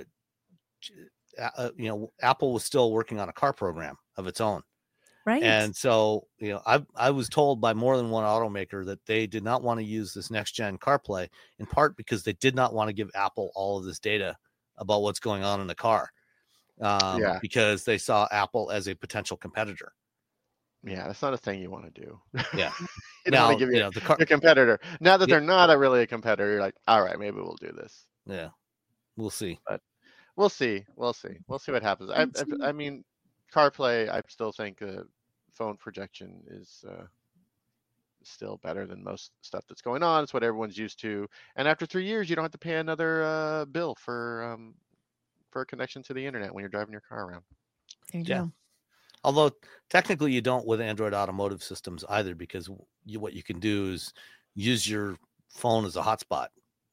uh, you know, Apple was still working on a car program of its own. Right. And so, you know, I I was told by more than one automaker that they did not want to use this next gen CarPlay, in part because they did not want to give Apple all of this data about what's going on in the car, um, yeah, because they saw Apple as a potential competitor. yeah, that's not a thing you want to do. Yeah. you now, don't want to give you your, know, the car, your competitor. Now that yeah, they're not a really a competitor, you're like, all right, maybe we'll do this. yeah, we'll see. But we'll see, we'll see, we'll see what happens. I I, I mean, CarPlay, I still think uh, phone projection is. Uh, still better than most stuff that's going on. It's what everyone's used to. And after three years, you don't have to pay another uh, bill for um, for a connection to the internet when you're driving your car around. There you Yeah. go. Although technically you don't with Android Automotive systems either, because you, what you can do is use your phone as a hotspot.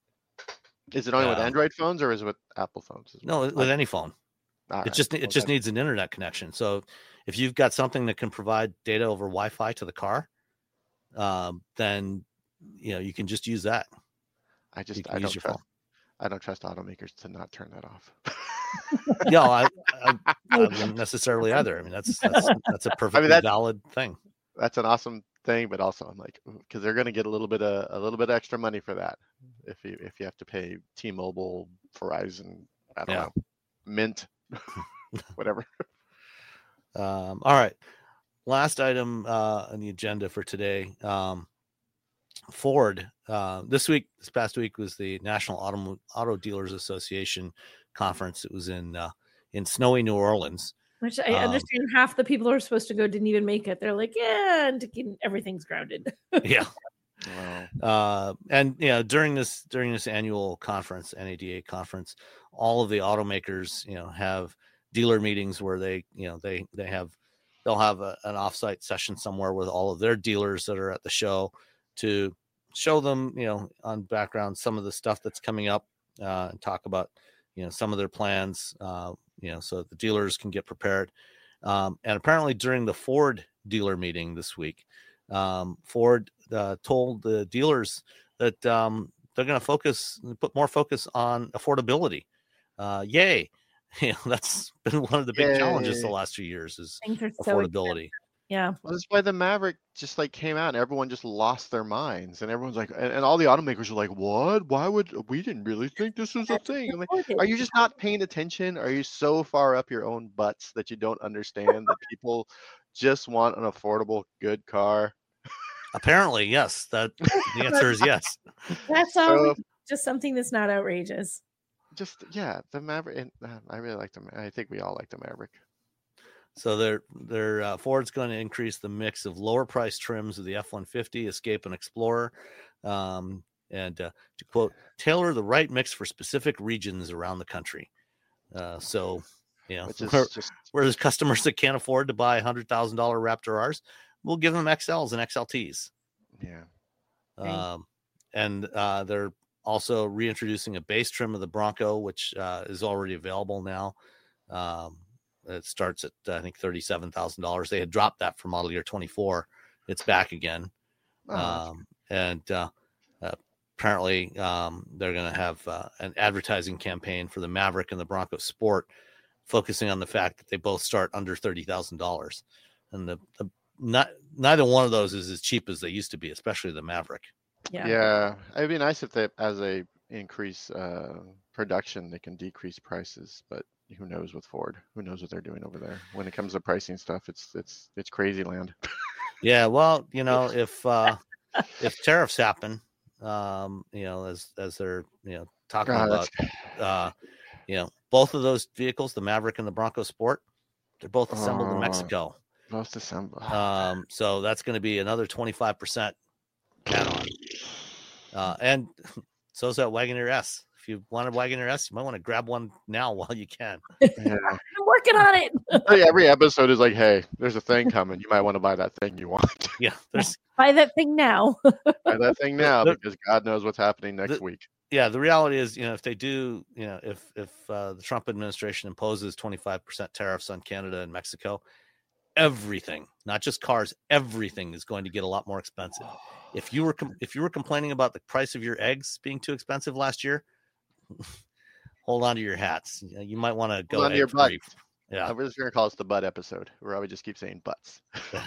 Is it only with Um, Android phones or is it with Apple phones? as No, well? with any phone. All It right. just it Well, just that- needs an internet connection. So if you've got something that can provide data over Wi-Fi to the car, um, then you know you can just use that. I You just can I use don't your trust phone. I don't trust automakers to not turn that off. No, I, I, I wouldn't necessarily either. I mean, that's that's that's a perfectly that's- valid thing. That's an awesome thing, but also I'm like, because they're going to get a little bit of a little bit of extra money for that if you if you have to pay T-Mobile, Verizon, I don't Yeah. know, Mint, whatever. Um, all right. Last item uh, on the agenda for today. Um, Ford. Uh, this week, this past week was the National Auto Auto Dealers Association conference. It was in uh, in snowy New Orleans. Which I Um, understand half the people who are supposed to go didn't even make it. They're like, yeah, and everything's grounded. Yeah. Wow. Uh, and you know, during this during this annual conference, N A D A conference, all of the automakers, you know, have dealer meetings where they, you know, they they have they'll have a, an offsite session somewhere with all of their dealers that are at the show to show them, you know, on background some of the stuff that's coming up, uh, and talk about, you know, some of their plans, uh, you know, so the dealers can get prepared. Um, and apparently during the Ford dealer meeting this week, um, Ford uh, told the dealers that um, they're going to focus, put more focus on affordability. Uh, yay. You know, that's been one of the big Yay. challenges the last few years is Things are so affordability. Yeah. Well, that's why the Maverick just like came out and everyone just lost their minds and everyone's like, and, and all the automakers are like, what? Why would we didn't really think this was a thing? I'm like, are you just not paying attention? Are you so far up your own butts that you don't understand that people just want an affordable, good car? Apparently, yes. That the answer is yes. That's all. So Just something that's not outrageous. just yeah, the Maverick. And, uh, I really like the. I think we all like the Maverick. So they're they're uh, Ford's going to increase the mix of lower price trims of the F one fifty, Escape, and Explorer, um, and uh, to quote, tailor the right mix for specific regions around the country. Uh, so, you know, Which is where, just where there's customers that can't afford to buy hundred thousand dollar Raptor R's, we'll give them X Ls and X L Ts. yeah. Right. Um, and uh, they're also reintroducing a base trim of the Bronco, which uh, is already available now. Um, it starts at I think thirty-seven thousand dollars. They had dropped that for model year twenty-four. It's back again. Oh, that's Um, and uh, uh, apparently um, they're going to have uh, an advertising campaign for the Maverick and the Bronco Sport, focusing on the fact that they both start under thirty thousand dollars. And the, the not neither one of those is as cheap as they used to be, especially the Maverick. Yeah. Yeah, it'd be nice if they, as they increase uh, production, they can decrease prices. But who knows with Ford? Who knows what they're doing over there when it comes to pricing stuff? It's it's it's crazy land. Yeah, well, you know, if uh, if tariffs happen, um, you know, as as they're you know talking God, about, uh, you know, both of those vehicles, the Maverick and the Bronco Sport, they're both assembled in Oh. Mexico. Most December. Um, so that's going to be another twenty-five percent add-on. Uh, and so is that Wagoneer S if you want a Wagoneer S, you might want to grab one now while you can. Yeah. I'm working on it. Hey, every episode is like, hey, there's a thing coming. You might want to buy that thing you want. Yeah, there's Buy that thing now. Buy that thing now The- because God knows what's happening next the- week. yeah. The reality is, you know, if they do, you know, if if uh, the Trump administration imposes twenty-five percent tariffs on Canada and Mexico, everything, not just cars, everything is going to get a lot more expensive. If you were com- if you were complaining about the price of your eggs being too expensive last year, hold on to your hats. You, know, you might want to go Hold on to your egg butt. free. Yeah. Uh, We're just going to call this the butt episode where I would just keep saying butts.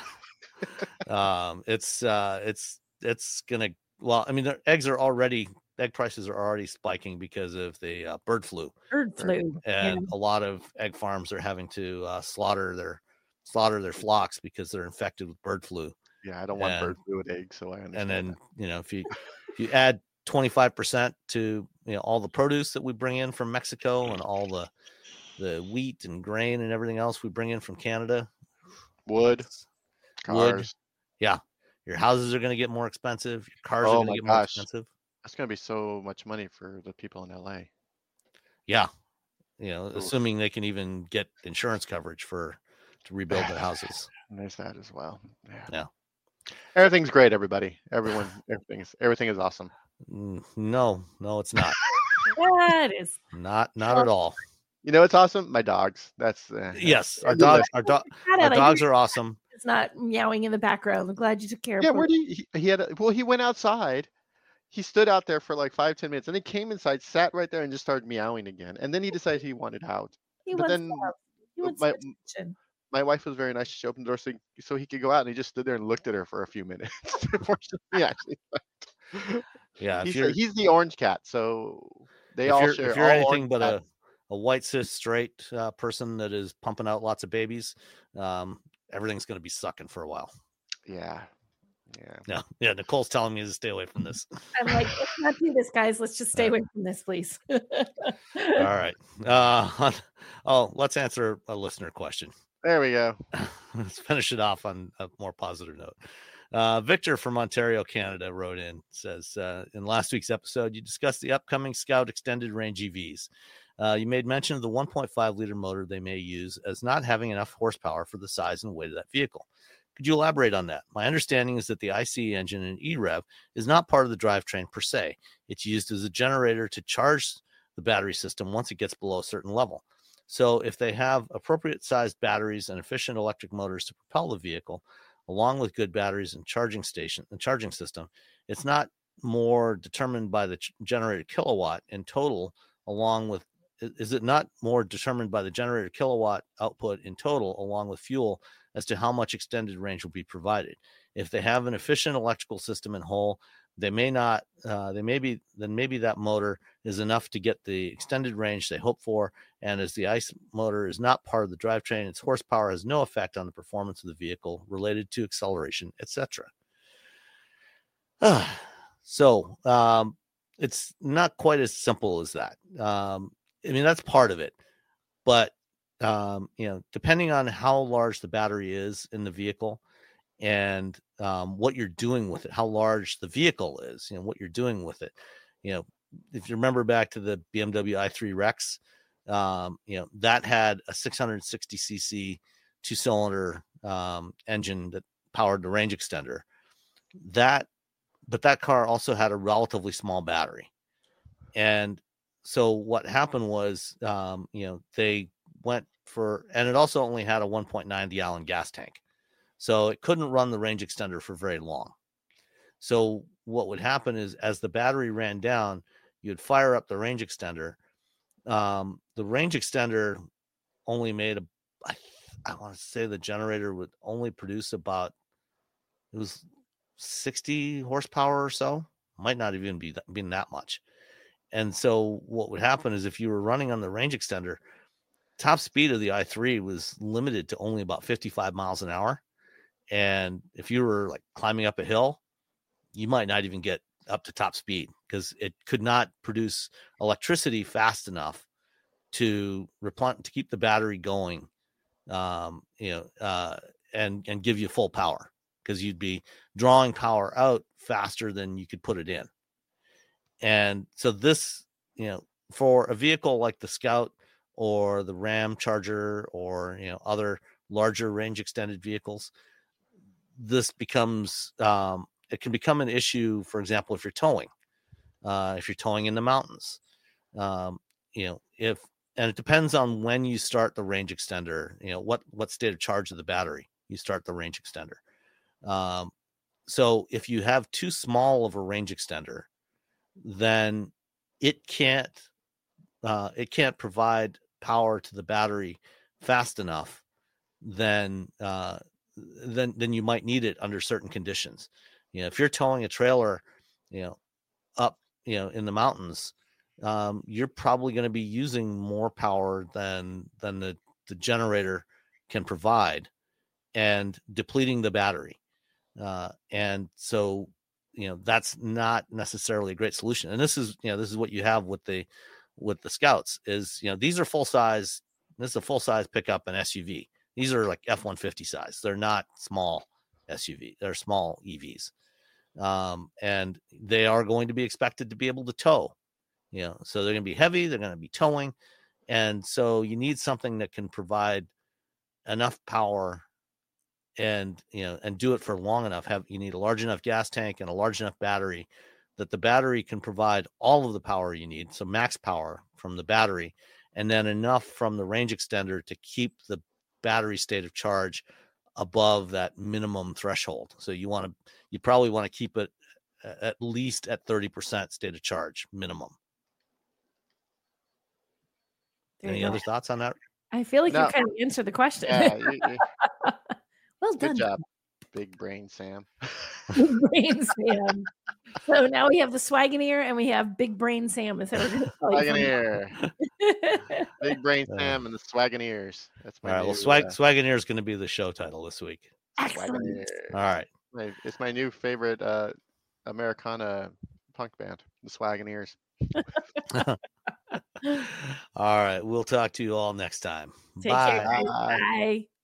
um, it's uh, it's it's gonna. Well, I mean, the eggs are already egg prices are already spiking because of the uh, bird flu, Bird flu. and Yeah. a lot of egg farms are having to uh, slaughter their slaughter their flocks because they're infected with bird flu. Yeah, I don't want And- bird flu with eggs, so I understand. And then that. you know, if you if you add twenty-five percent to you know all the produce that we bring in from Mexico and all the the wheat and grain and everything else we bring in from Canada, wood, it's- wood, cars. yeah, your houses are going to get more expensive. Your cars are Oh going my to get more gosh. expensive. That's going to be so much money for the people in L A. Yeah, you know, Oof. assuming they can even get insurance coverage for to rebuild their houses. And there's that as well. Yeah. Yeah. Everything's great, everybody. Everyone, everything's everything is awesome. Mm, No, no, it's not. That is. Not not at all. You know, it's awesome. My dogs. That's uh, Yes, our Good dogs, list. our, do- Got our it. I dogs hear are awesome. It's not meowing in the background. I'm glad you took care Yeah, of where it. did he, he had? A, well, he went outside. He stood out there for like five, ten minutes, and he came inside, sat right there, and just started meowing again. And then he decided he wanted out. He but wants then love. He wants my- attention. My wife was very nice. She opened the door so he, so he could go out, and he just stood there and looked at her for a few minutes before she actually left. Yeah, if He's, you're a- he's the orange cat, so they if all you're, share. if you're all anything orange but a, cats. a white cis straight uh, person that is pumping out lots of babies, um, everything's going to be sucking for a while. Yeah, yeah. Yeah, yeah. Nicole's telling me to stay away from this. I'm like, let's not do this, guys. Let's just stay Yeah. away from this, please. All right. Uh, oh, let's answer a listener question. There we go. Let's finish it off on a more positive note. Uh, Victor from Ontario, Canada, wrote in, says, uh, in last week's episode, you discussed the upcoming Scout extended range E Vs. Uh, you made mention of the one point five liter motor they may use as not having enough horsepower for the size and weight of that vehicle. Could you elaborate on that? My understanding is that the I C E engine in E REV is not part of the drivetrain per se. It's used as a generator to charge the battery system once it gets below a certain level. So if they have appropriate sized batteries and efficient electric motors to propel the vehicle, along with good batteries and charging station and charging system, it's not more determined by the ch- generated kilowatt in total, along with i- is it not more determined by the generated kilowatt output in total, along with fuel, as to how much extended range will be provided? If they have an efficient electrical system in whole, they may not, uh, they may be, then maybe that motor is enough to get the extended range they hope for. And as the ICE motor is not part of the drivetrain, its horsepower has no effect on the performance of the vehicle related to acceleration, et cetera. So um, it's not quite as simple as that. Um, I mean, that's part of it, but um, you know, depending on how large the battery is in the vehicle and um, what you're doing with it, how large the vehicle is, you know, what you're doing with it. You know, if you remember back to the B M W i three Rex, um, you know, that had a six hundred sixty c c two cylinder um, engine that powered the range extender. That, but that car also had a relatively small battery. And so what happened was, um, you know, they went for, and it also only had a one point nine gallon gas tank. So it couldn't run the range extender for very long. So what would happen is as the battery ran down, you'd fire up the range extender. Um, the range extender only made a, I, I want to say the generator would only produce about, it was sixty horsepower or so. Might not even be that, being that much. And so what would happen is if you were running on the range extender, top speed of the i three was limited to only about fifty-five miles an hour. And if you were like climbing up a hill, you might not even get up to top speed because it could not produce electricity fast enough to replen- to keep the battery going, um, you know, uh, and, and give you full power, because you'd be drawing power out faster than you could put it in. And so this you know, for a vehicle like the Scout or the Ram Charger or, you know, other larger range extended vehicles, this becomes, um, it can become an issue, for example, if you're towing, uh, if you're towing in the mountains, um, you know, if, and it depends on when you start the range extender, you know, what, what state of charge of the battery you start the range extender. Um, so if you have too small of a range extender, then it can't, uh, it can't provide power to the battery fast enough, then, uh, then, then you might need it under certain conditions. You know, if you're towing a trailer, you know, up, you know, in the mountains, um, you're probably going to be using more power than, than the, the generator can provide and depleting the battery. Uh, and so, you know, that's not necessarily a great solution. And this is, you know, this is what you have with the, with the Scouts is, you know, these are full size. This is a full size pickup and S U V. These are like F one fifty size. They're not small S U V. They're small E Vs. Um, and they are going to be expected to be able to tow, you know, so they're going to be heavy. They're going to be towing. And so you need something that can provide enough power and, you know, and do it for long enough. Have, you need a large enough gas tank and a large enough battery that the battery can provide all of the power you need. So max power from the battery, and then enough from the range extender to keep the battery state of charge above that minimum threshold. So you want to, you probably want to keep it at least at thirty percent state of charge minimum. There Any you other go. thoughts on that? I feel like No. you kind of answered the question. Yeah, you, you, Well done. good job, big brain Sam. Big Brain Sam. So now we have the Swagoneer and we have Big Brain Sam. Is that what we're gonna call you from Swagoneer, big brain Uh, Sam and the Swagoneers. That's All my right. new, Well, Swag uh, Swagoneer is going to be the show title this week. Excellent. Swagoneer. All right. My, it's my new favorite uh, Americana punk band, the Swagoneers. All right. We'll talk to you all next time. Take Bye. care, guys. Bye. Bye.